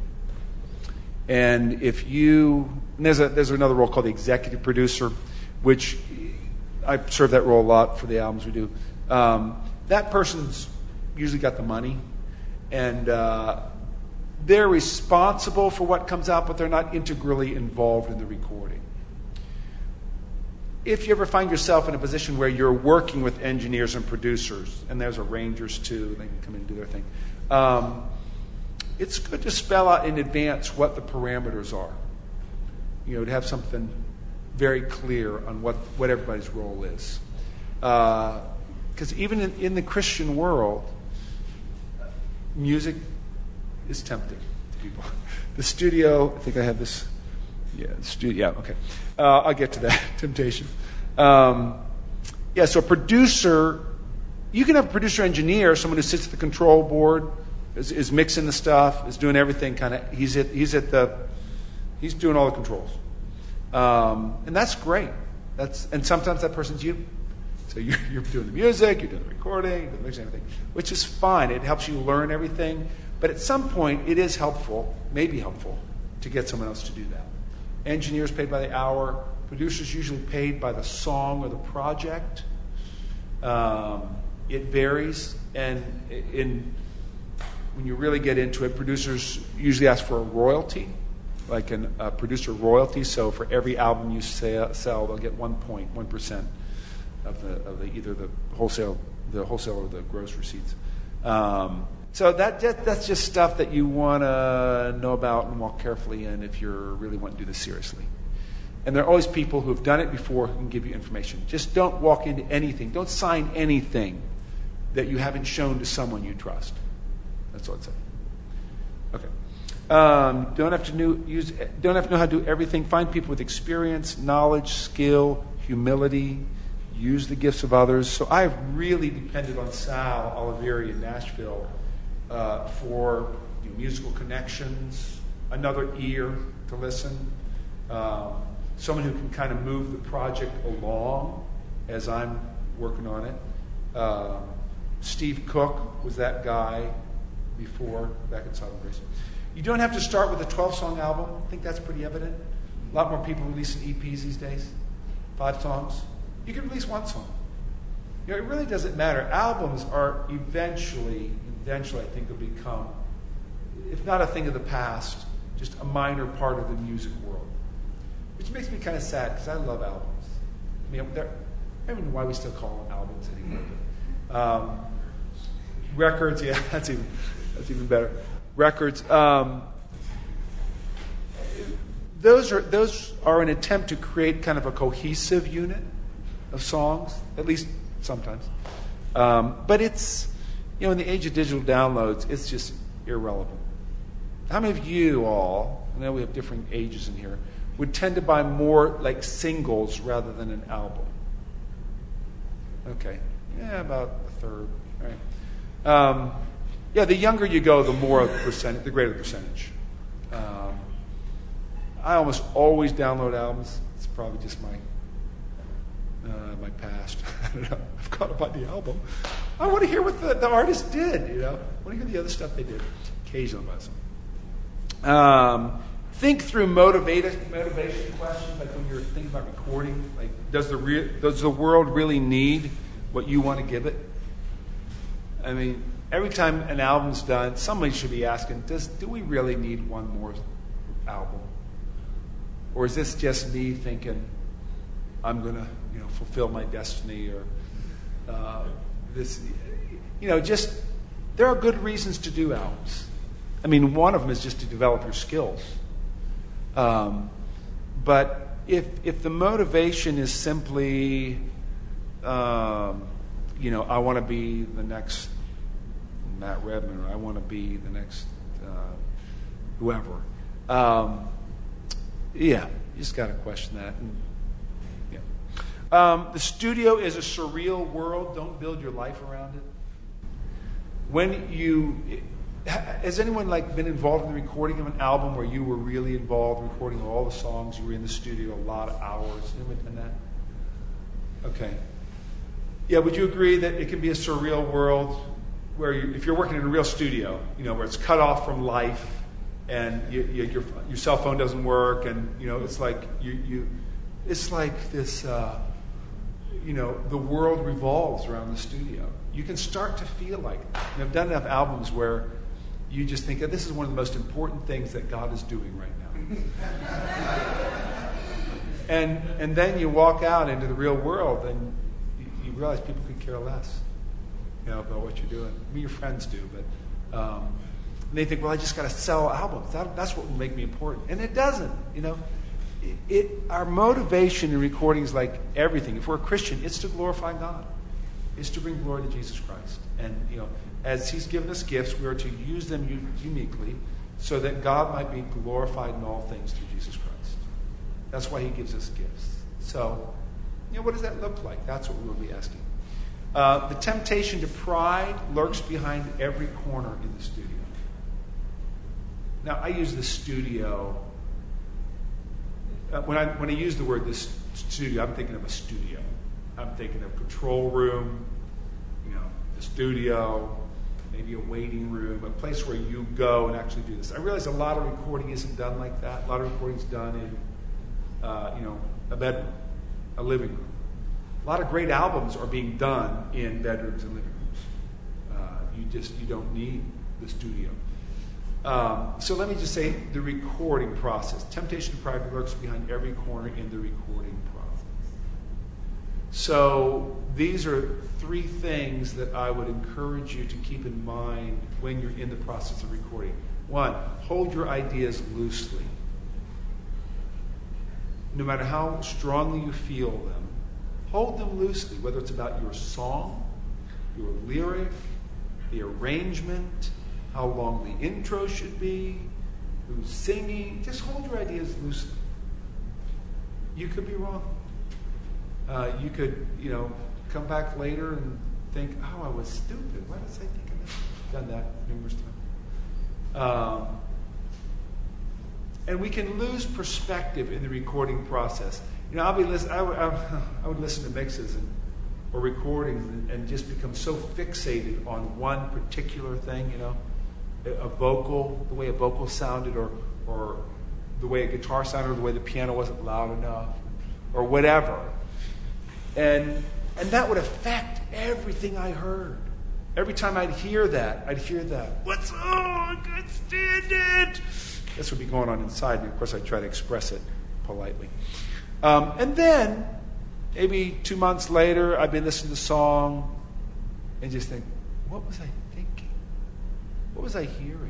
And if you, and there's, a, there's another role called the executive producer, which I serve that role a lot for the albums we do. Um, that person's usually got the money. And uh, they're responsible for what comes out, but they're not integrally involved in the recording. If you ever find yourself in a position where you're working with engineers and producers, and there's arrangers too, they can come in and do their thing, um, it's good to spell out in advance what the parameters are. You know, to have something very clear on what, what everybody's role is. Because uh, even in, in the Christian world, music is tempting to people. The studio, I think I have this. Yeah, the studio. Yeah, okay. Uh, I'll get to that temptation. Um, yeah, so a producer, you can have a producer engineer, someone who sits at the control board, is, is mixing the stuff, is doing everything. Kind of, he's at he's at the he's doing all the controls, um, and that's great. That's and sometimes that person's you. So you're, you're doing the music, you're doing the recording, you're doing the mixing, everything, which is fine. It helps you learn everything. But at some point, it is helpful, maybe helpful, to get someone else to do that. Engineers paid by the hour, Producers usually paid by the song or the project. Um, it varies, and in when you really get into it, producers usually ask for a royalty, like an, a producer royalty. So for every album you sell, sell they'll get one point one percent of the of the either the wholesale the wholesale or the gross receipts. Um, so that, that that's just stuff that you want to know about and walk carefully in if you really want to do this seriously. And there are always people who have done it before who can give you information. Just don't walk into anything. Don't sign anything that you haven't shown to someone you trust. That's all I'd say. Okay. Um, don't have to know, use. Don't have to know how to do everything. Find people with experience, knowledge, skill, humility. Use the gifts of others. So I've really depended on Sal Oliveri in Nashville uh, for you know, musical connections, another ear to listen, um, someone who can kind of move the project along as I'm working on it. Uh, Steve Cook was that guy before, back at Southern Grace. You don't have to start with a twelve-song album. I think that's pretty evident. A lot more people releasing E Ps these days. Five songs. You can release one song. You know, it really doesn't matter. Albums are eventually, eventually, I think, will become, if not a thing of the past, just a minor part of the music world. Which makes me kind of sad, because I love albums. I mean, I don't even know why we still call them albums anymore. But, um, records, yeah, that's even that's even better. Records. Um, those are those are an attempt to create kind of a cohesive unit of songs, at least sometimes. Um, but it's, you know, in the age of digital downloads, it's just irrelevant. How many of you all, I know we have different ages in here, would tend to buy more like singles rather than an album? Okay. Yeah, about a third. All right. Um, yeah, the younger you go, the more the percent, the greater the percentage. Um, I almost always download albums. It's probably just my uh, my past. I don't know. I've got to buy the album. I want to hear what the, the artist did. You know, I want to hear the other stuff they did. Occasionally, buy some. Um, think through motivation motivation questions, like when you're thinking about recording. Like, does the re- does the world really need what you want to give it? I mean, every time an album's done, somebody should be asking, "Does do we really need one more album, or is this just me thinking I'm going to, you know, fulfill my destiny, or uh, this, you know, just there are good reasons to do albums. I mean, one of them is just to develop your skills. Um, but if if the motivation is simply, um, you know, I want to be the next Matt Redman, or I want to be the next uh, whoever, um, yeah, you just got to question that. And, yeah. Um, the studio is a surreal world. Don't build your life around it. When you, has anyone like been involved in the recording of an album where you were really involved in recording all the songs? You were in the studio a lot of hours. Anyone done that? Okay. Yeah, would you agree that it can be a surreal world where you, if you're working in a real studio, you know, where it's cut off from life, and you, you, your your cell phone doesn't work, and you know, it's like you you, it's like this, uh, you know, the world revolves around the studio. You can start to feel like that. And I've done enough albums where you just think, oh, this is one of the most important things that God is doing right now. and and then you walk out into the real world, and you, you realize people could care less, you know, about what you're doing. I mean, your friends do, but um, and they think, well, I just got to sell albums. That, that's what will make me important, and it doesn't. You know, it, it our motivation in recording is like everything. If we're a Christian, it's to glorify God. It's to bring glory to Jesus Christ, and you know, as He's given us gifts, we are to use them u- uniquely, so that God might be glorified in all things through Jesus Christ. That's why He gives us gifts. So, you know, what does that look like? That's what we will be asking. Uh, the temptation to pride lurks behind every corner in the studio. Now, I use the studio. Uh, when I when I use the word this studio, I'm thinking of a studio. I'm thinking of control room, you know, the studio, maybe a waiting room, a place where you go and actually do this. I realize a lot of recording isn't done like that. A lot of recording is done in uh, you know, a bedroom, a living room. A lot of great albums are being done in bedrooms and living rooms. Uh, you just you don't need the studio. Um, so let me just say the recording process. Temptation Pride lurks behind every corner in the recording process. So these are three things that I would encourage you to keep in mind when you're in the process of recording. One, hold your ideas loosely. No matter how strongly you feel them, hold them loosely, whether it's about your song, your lyric, the arrangement, how long the intro should be, who's singing. Just hold your ideas loosely. You could be wrong. Uh, you could, you know, come back later and think, oh, I was stupid. Why was I thinking that? I've done that numerous times. Um, and we can lose perspective in the recording process. You know, I'll be listen, I, would, I would listen to mixes and, or recordings and, and just become so fixated on one particular thing, you know, a vocal, the way a vocal sounded, or or the way a guitar sounded, or the way the piano wasn't loud enough, or whatever. And and that would affect everything I heard. Every time I'd hear that, I'd hear that. What's oh, I can't stand it. This would be going on inside me. Of course, I'd try to express it politely. Um, and then, maybe two months later, I'd be listening to the song and just think, what was I thinking? What was I hearing?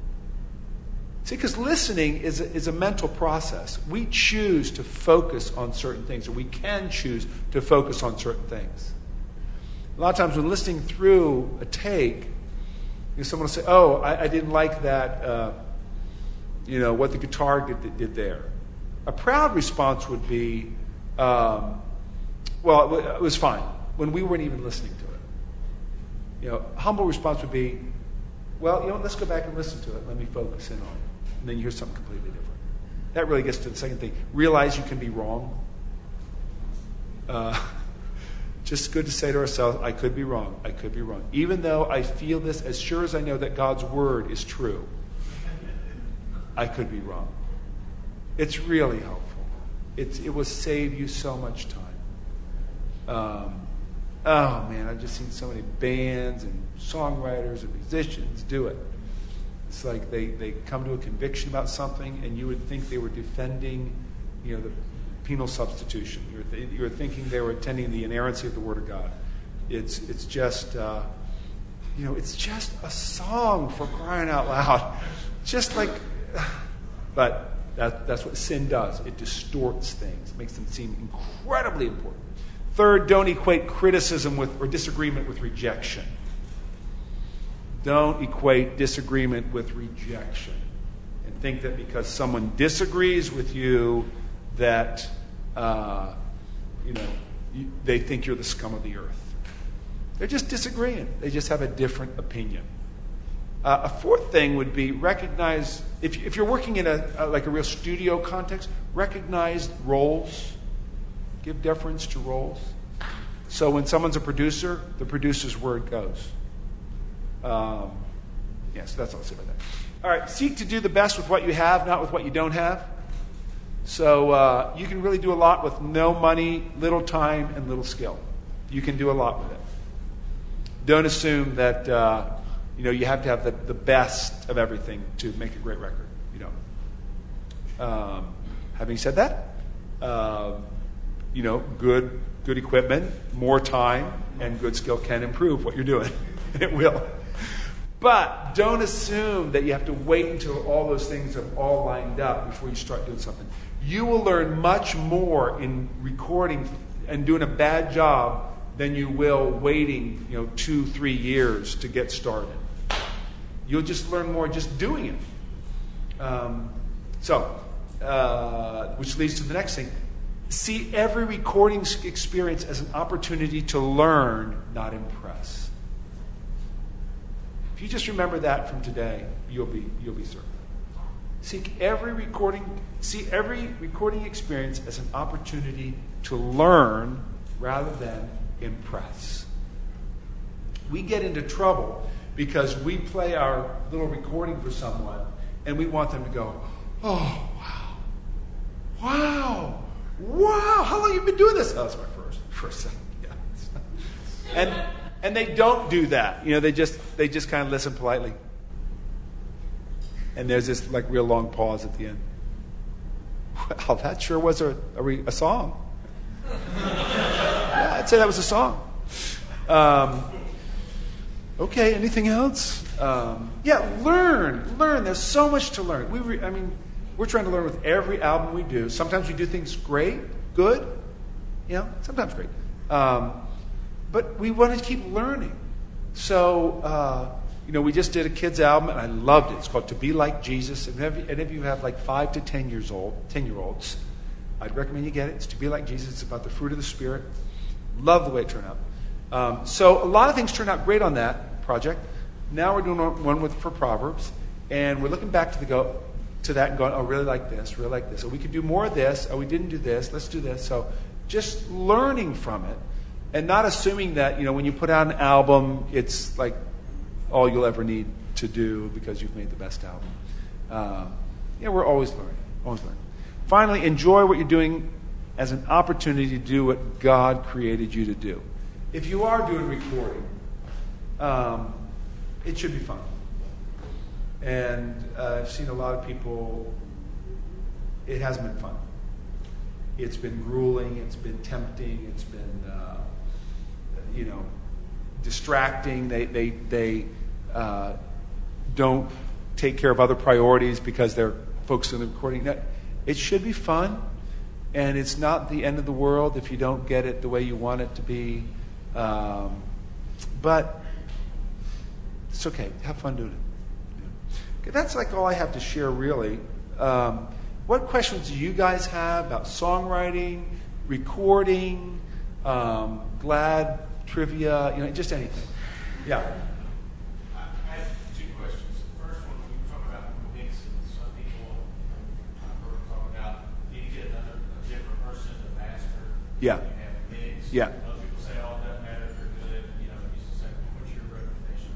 See, because listening is a, is a mental process. We choose to focus on certain things, or we can choose to focus on certain things. A lot of times when listening through a take, you know, someone will say, oh, I, I didn't like that, uh, you know, what the guitar did, did there. A proud response would be, um, well, it, it was fine, when we weren't even listening to it. You know, a humble response would be, well, you know, let's go back and listen to it. Let me focus in on it. And then you hear something completely different. That really gets to the second thing. Realize you can be wrong. Uh, just good to say to ourselves, I could be wrong. I could be wrong. Even though I feel this, as sure as I know that God's word is true, I could be wrong. It's really helpful. It's, it will save you so much time. Um, oh, man, I've just seen so many bands and songwriters and musicians do it. It's like they, they come to a conviction about something, and you would think they were defending, you know, the penal substitution. You're, th- you're thinking they were attending the inerrancy of the Word of God. It's it's just, uh, you know, it's just a song, for crying out loud. Just like, but that, that's what sin does. It distorts things, makes them seem incredibly important. Third, don't equate criticism with or disagreement with rejection. Don't equate disagreement with rejection and think that because someone disagrees with you that uh, you know you, they think you're the scum of the earth. They're just disagreeing. They just have a different opinion. Uh, a fourth thing would be recognize if, if you're working in a, a like a real studio context, recognize roles. Give deference to roles. So when someone's a producer, the producer's word goes. Um, yeah, so that's all I'll say about that. All right, seek to do the best with what you have, not with what you don't have. So uh, you can really do a lot with no money, little time, and little skill. You can do a lot with it. Don't assume that uh, you know you have to have the, the best of everything to make a great record. You don't. Um, having said that, uh, you know, good good equipment, more time, and good skill can improve what you're doing. It will. But don't assume that you have to wait until all those things have all lined up before you start doing something. You will learn much more in recording and doing a bad job than you will waiting, you know, two, three years to get started. You'll just learn more just doing it. Um, so, uh, which leads to the next thing. See every recording experience as an opportunity to learn, not impress. If you just remember that from today, you'll be you'll be certain. Seek every recording, see every recording experience as an opportunity to learn rather than impress. We get into trouble because we play our little recording for someone and we want them to go, oh wow, wow, wow, how long have you been doing this? Oh, that's my first, first second, yeah. And and they don't do that. You know, they just they just kind of listen politely. And there's this like real long pause at the end. Wow, that sure was a, a, re, a song. Yeah, I'd say that was a song. Um, okay, anything else? Um, yeah, learn, learn. There's so much to learn. We, re, I mean, we're trying to learn with every album we do. Sometimes we do things great, good, you know, sometimes great. Um, but we want to keep learning. So, uh, you know, we just did a kids album, and I loved it. It's called To Be Like Jesus. And if any of you have like five to ten years old, ten-year-olds, I'd recommend you get it. It's To Be Like Jesus. It's about the fruit of the Spirit. Love the way it turned out. Um, so a lot of things turned out great on that project. Now we're doing one with for Proverbs, and we're looking back to the go to that and going, oh, really like this, really like this. Oh, we could do more of this. Oh, we didn't do this. Let's do this. So just learning from it, and not assuming that, you know, when you put out an album, it's like all you'll ever need to do because you've made the best album. Uh, yeah, we're always learning, always learning. Finally, enjoy what you're doing as an opportunity to do what God created you to do. If you are doing recording, um, it should be fun. And uh, I've seen a lot of people, it hasn't been fun. It's been grueling, it's been tempting, it's been, uh, you know, distracting. They they they uh, don't take care of other priorities because they're focused on the recording. It should be fun, and it's not the end of the world if you don't get it the way you want it to be. Um, but it's okay. Have fun doing it. Okay, that's like all I have to share, really. Um, what questions do you guys have about songwriting, recording, um, glad trivia, you know, just anything? Yeah. I have two questions. The first one, when you talk about mixing, some people I've heard talk about you need to get another a different person to master. Yeah. You have a mix. Yeah. Other people say, oh, it doesn't matter if they're good. You know, you just say, what's your recommendation?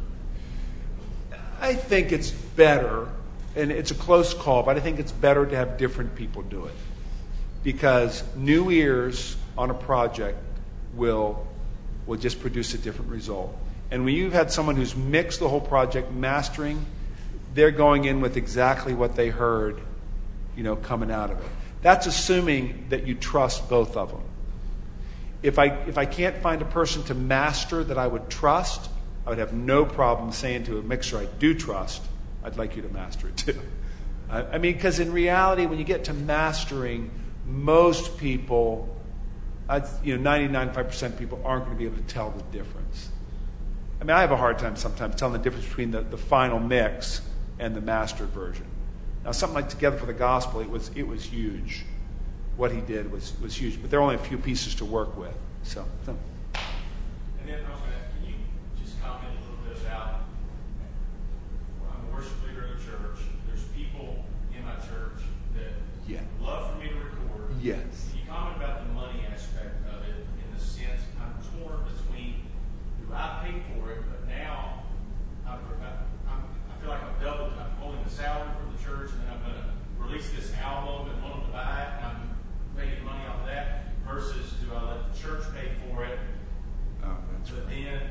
I think it's better, and it's a close call, but I think it's better to have different people do it. Because new ears on a project will will just produce a different result. And when you've had someone who's mixed the whole project, mastering, they're going in with exactly what they heard, you know, coming out of it. That's assuming that you trust both of them. If I if I can't find a person to master that I would trust, I would have no problem saying to a mixer I do trust, I'd like you to master it too. I, I mean, because in reality, when you get to mastering, most people, I'd, you know, ninety-nine point five percent of people aren't going to be able to tell the difference. I mean, I have a hard time sometimes telling the difference between the, the final mix and the mastered version. Now, something like Together for the Gospel, it was it was huge. What he did was, was huge, but there are only a few pieces to work with. So, so. And then I was going to, can you just comment a little bit about, well, I'm a worship leader in the church. There's people in my church that Yeah. love for me to record. Yes. Can you comment about the money aspect of it in the sense I'm torn between, do I pay for it, but now I'm, I'm, I feel like I've doubled, I'm holding the salary from the church, and then I'm going to release this album and want them to buy it, and I'm making money off of that, versus do I let the church pay for it? Oh, that's But right. then,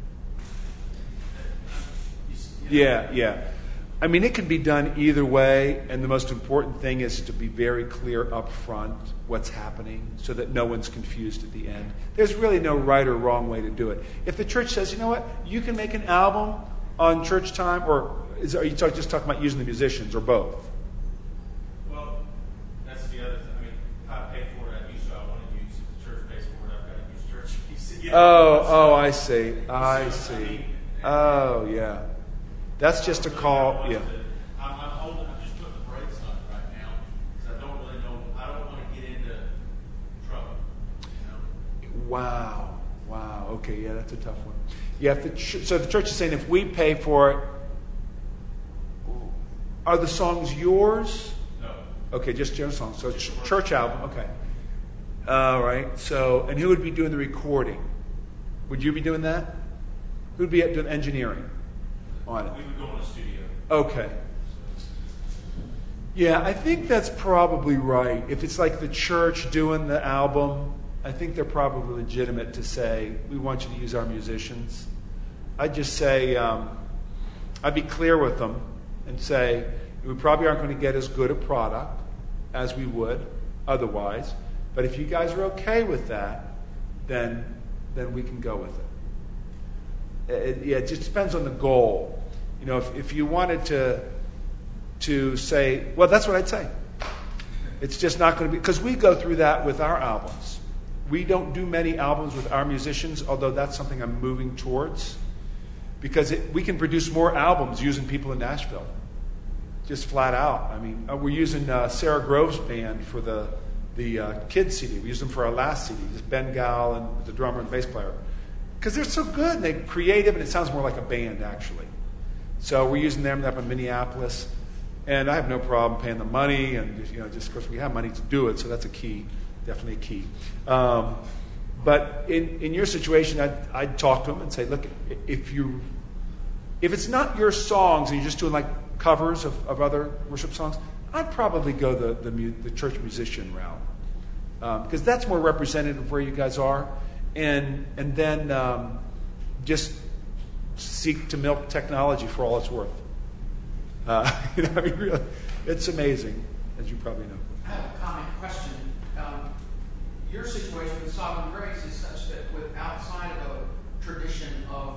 you s- you know, Yeah, yeah. I mean, it can be done either way, and the most important thing is to be very clear up front what's happening so that no one's confused at the end. There's really no right or wrong way to do it. If the church says, you know what, you can make an album on church time, or is, are you talk, just talking about using the musicians, or both? Well, that's the other thing. I mean, if I pay for it, I use what I want to use. If the church pays for it, I've got to use church music. Yeah. Oh, oh, I see. I So, I see. mean, Oh, yeah. That's just a call, yeah. I'm, I'm holding, I'm just putting the brakes on it right now because I don't really know, I don't want to get into trouble. You know? Wow. Wow. Okay, yeah, that's a tough one. Yeah, if the ch- so the church is saying if we pay for it, are the songs yours? No. Okay, just general songs. So ch- church album, okay. All right. So, and who would be doing the recording? Would you be doing that? Who'd be doing engineering on it? We would go in the studio. Okay. Yeah, I think that's probably right. If it's like the church doing the album, I think they're probably legitimate to say, we want you to use our musicians. I'd just say, um, I'd be clear with them and say, we probably aren't going to get as good a product as we would otherwise, but if you guys are okay with that, then then we can go with it. It, yeah, it just depends on the goal. You know, if, if you wanted to to say, well, that's what I'd say. It's just not going to be, because we go through that with our albums. We don't do many albums with our musicians, although that's something I'm moving towards, because it, we can produce more albums using people in Nashville, just flat out. I mean, uh, we're using uh, Sarah Grove's band for the the uh, kids C D. We used them for our last C D, just Ben Gal and the drummer and bass player, because they're so good. And they're creative, and it sounds more like a band, actually. So we're using them up in Minneapolis, and I have no problem paying the money, and you know, just of course we have money to do it, so that's a key, definitely a key. Um, but in, in your situation, I'd, I'd talk to them and say, look, if you if it's not your songs and you're just doing like covers of, of other worship songs, I'd probably go the the, mu- the church musician route, because um, that's more representative of where you guys are, and and then um, just seek to milk technology for all it's worth. Uh, you know, I mean, really, it's amazing, as you probably know. I have a comment, question. Um, your situation with Sovereign Grace is such that with outside of a tradition of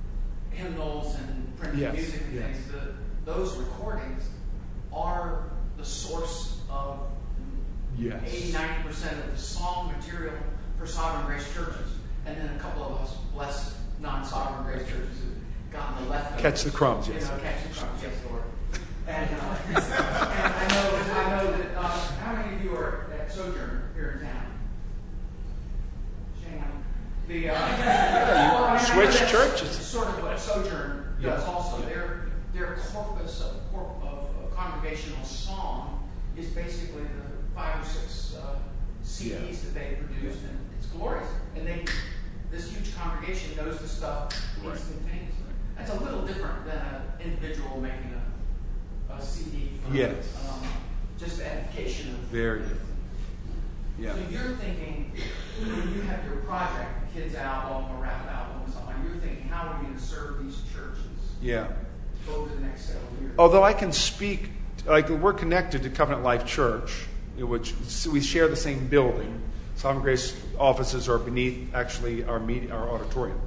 hymnals and printed Yes, music and yes. things, the, those recordings are the source of Yes. eighty, ninety percent of the song material for Sovereign Grace churches. And then a couple of us less non-Sovereign Grace churches have gotten the leftovers. Catch the crumbs, yes. You know, catch the crumbs, yes, Lord. And, uh, and I know, I know that, uh, how many of you are at Sojourner here in town? Shane, the, uh, well, I mean, I know Switch that's churches. Sort of what Sojourner does Yeah. also. Their, their corpus of, corp, of, of congregational song is basically the five or six uh, C Ds Yeah. that they produced, and it's glorious. And they, this huge congregation knows the stuff Right. instantaneously. That's a little different than an individual making a, a C D for Yes. um, just edification of. Very different. Yeah. So you're thinking, when you have your project, a kids album, a rap album, or something, you're thinking, how are we going to serve these churches Yeah. over the next several years? Although I can speak, like we're connected to Covenant Life Church, which we share the same building. Sovereign Grace offices are beneath, actually, our media, our auditorium.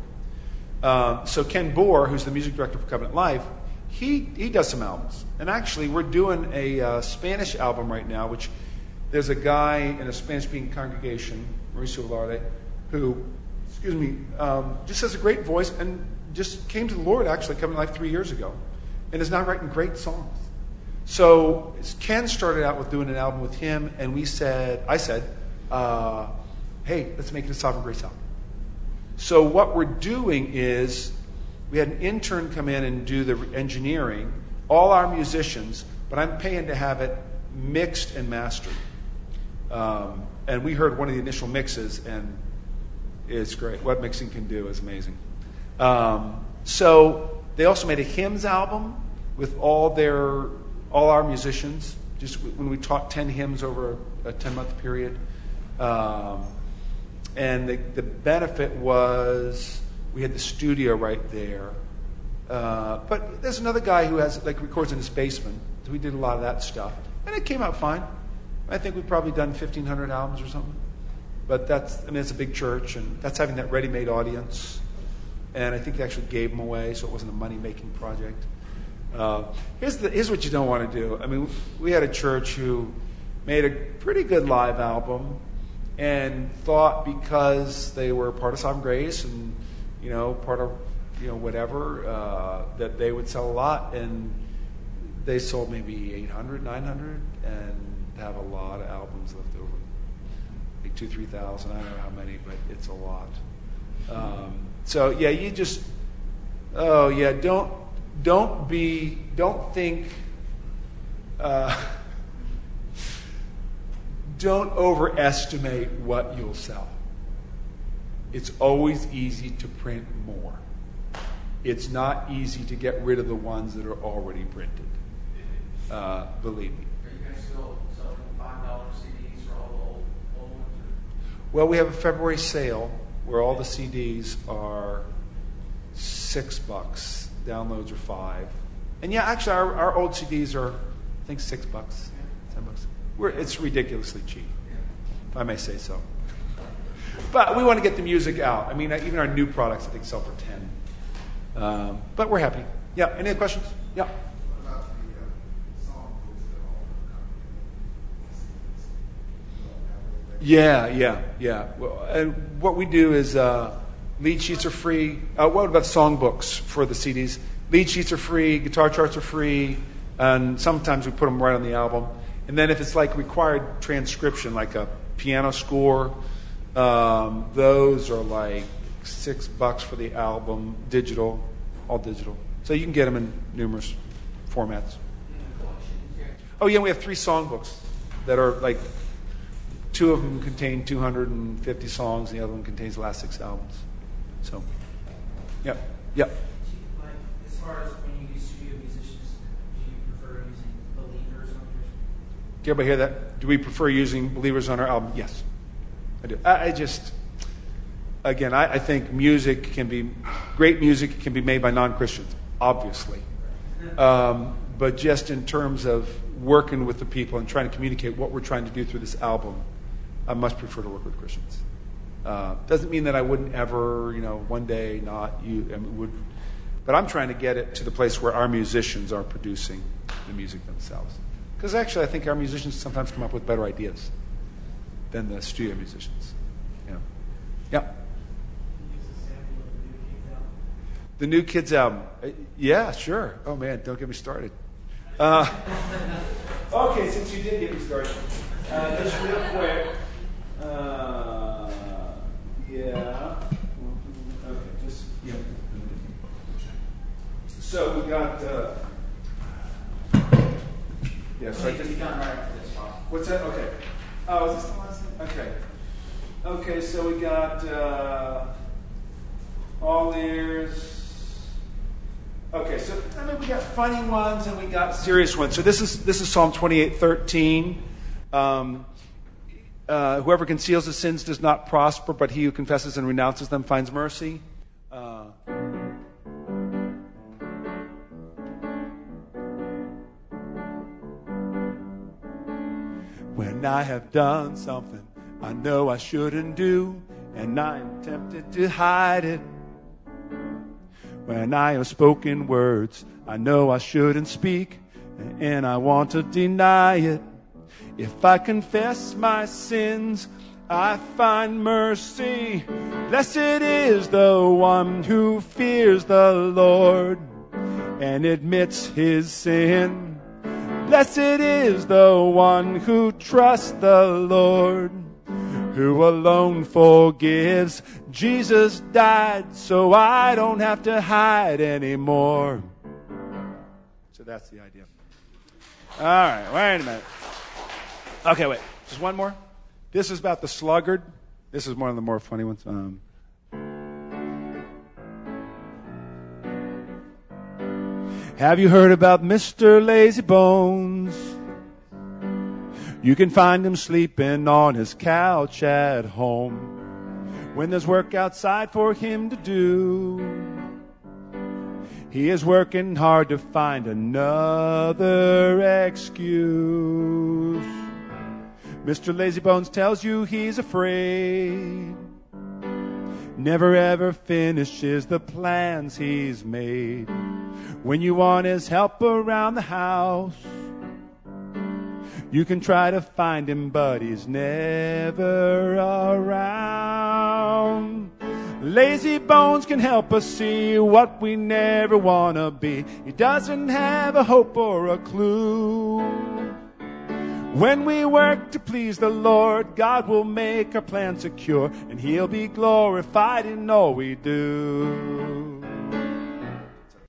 Uh, so Ken Bohr, who's the music director for Covenant Life, he he does some albums. And actually, we're doing a uh, Spanish album right now, which there's a guy in a Spanish-speaking congregation, Mauricio Velarde, who, excuse me, um, just has a great voice and just came to the Lord, actually, Covenant Life three years ago, and is now writing great songs. So Ken started out with doing an album with him, and we said, I said, uh, hey, let's make it a Sovereign Grace album. So what we're doing is, we had an intern come in and do the engineering, all our musicians, but I'm paying to have it mixed and mastered. Um, and we heard one of the initial mixes, and it's great. What mixing can do is amazing. Um, so they also made a hymns album with all their all our musicians. Just when we taught ten hymns over a ten-month period. Um, and the, the benefit was we had the studio right there. Uh, but there's another guy who has like records in his basement. So we did a lot of that stuff, and it came out fine. I think we've probably done fifteen hundred albums or something. But that's I mean it's a big church, and that's having that ready-made audience. And I think they actually gave them away, so it wasn't a money-making project. Uh, here's the here's what you don't want to do. I mean, we had a church who made a pretty good live album, and thought because they were part of Sovereign Grace and you know part of you know whatever uh, that they would sell a lot, and they sold maybe eight hundred, nine hundred, and have a lot of albums left over, like two, three thousand. I don't know how many, but it's a lot. Um, so yeah, you just oh yeah, don't don't be don't think. Uh, Don't overestimate what you'll sell. It's always easy to print more. It's not easy to get rid of the ones that are already printed. Uh, believe me. Are you five dollar C Ds for all the old, old ones? Or? Well, we have a February sale where all the C Ds are six bucks. Downloads are five. And yeah, actually, our, our old C Ds are, I think, six bucks, ten bucks. We're, it's ridiculously cheap, if I may say so. But we want to get the music out. I mean, even our new products, I think, sell for ten. Um, but we're happy. Yeah. Any other questions? Yeah. What about the uh, song books that all the Yeah, yeah, yeah. Well, and what we do is uh, lead sheets are free. Uh, what about songbooks for the C Ds? Lead sheets are free. Guitar charts are free. And sometimes we put them right on the album. And then if it's like required transcription, like a piano score, um, those are like six bucks for the album, digital, all digital. So you can get them in numerous formats. Oh yeah, we have three songbooks that are like, two of them contain two hundred fifty songs, and the other one contains the last six albums. So, yep, yep. Like, as far as when you do studio musicians, do you prefer using Believers on your? Did everybody hear that? Do we prefer using Believers on our album? Yes, I do. I, I just, again, I, I think music can be, great music can be made by non-Christians, obviously. Um, but just in terms of working with the people and trying to communicate what we're trying to do through this album, I much prefer to work with Christians. Uh, doesn't mean that I wouldn't ever, you know, one day not you I mean, would, but I'm trying to get it to the place where our musicians are producing the music themselves. Because actually, I think our musicians sometimes come up with better ideas than the studio musicians. Yeah. Yeah. The New Kids album. Uh, yeah, sure. Oh man, don't get me started. Uh, okay, since you did get me started, uh, just real quick. Uh, yeah. Okay, just yeah. So we got. Uh, yeah, so I just. What's that? Okay. Oh, is this the last thing? Okay. Okay, so we got uh, all ears. Okay, so I mean we got funny ones and we got serious ones. So this is this is Psalm twenty-eight thirteen. Um, uh, whoever conceals his sins does not prosper, but he who confesses and renounces them finds mercy. Uh, when I have done something I know I shouldn't do, and I am tempted to hide it. When I have spoken words I know I shouldn't speak, and I want to deny it. If I confess my sins, I find mercy. Blessed is the one who fears the Lord and admits his sin. Blessed is the one who trusts the Lord, who alone forgives. Jesus died so I don't have to hide anymore. So that's the idea. All right, wait a minute. Okay, wait. Just one more. This is about the sluggard. This is one of the more funny ones. Um, have you heard about Mister Lazy Bones? You can find him sleeping on his couch at home when there's work outside for him to do. He is working hard to find another excuse. Mister Lazybones tells you he's afraid, never ever finishes the plans he's made. When you want his help around the house, you can try to find him, but he's never around. Lazy Bones can help us see what we never want to be. He doesn't have a hope or a clue. When we work to please the Lord, God will make our plan secure, and he'll be glorified in all we do.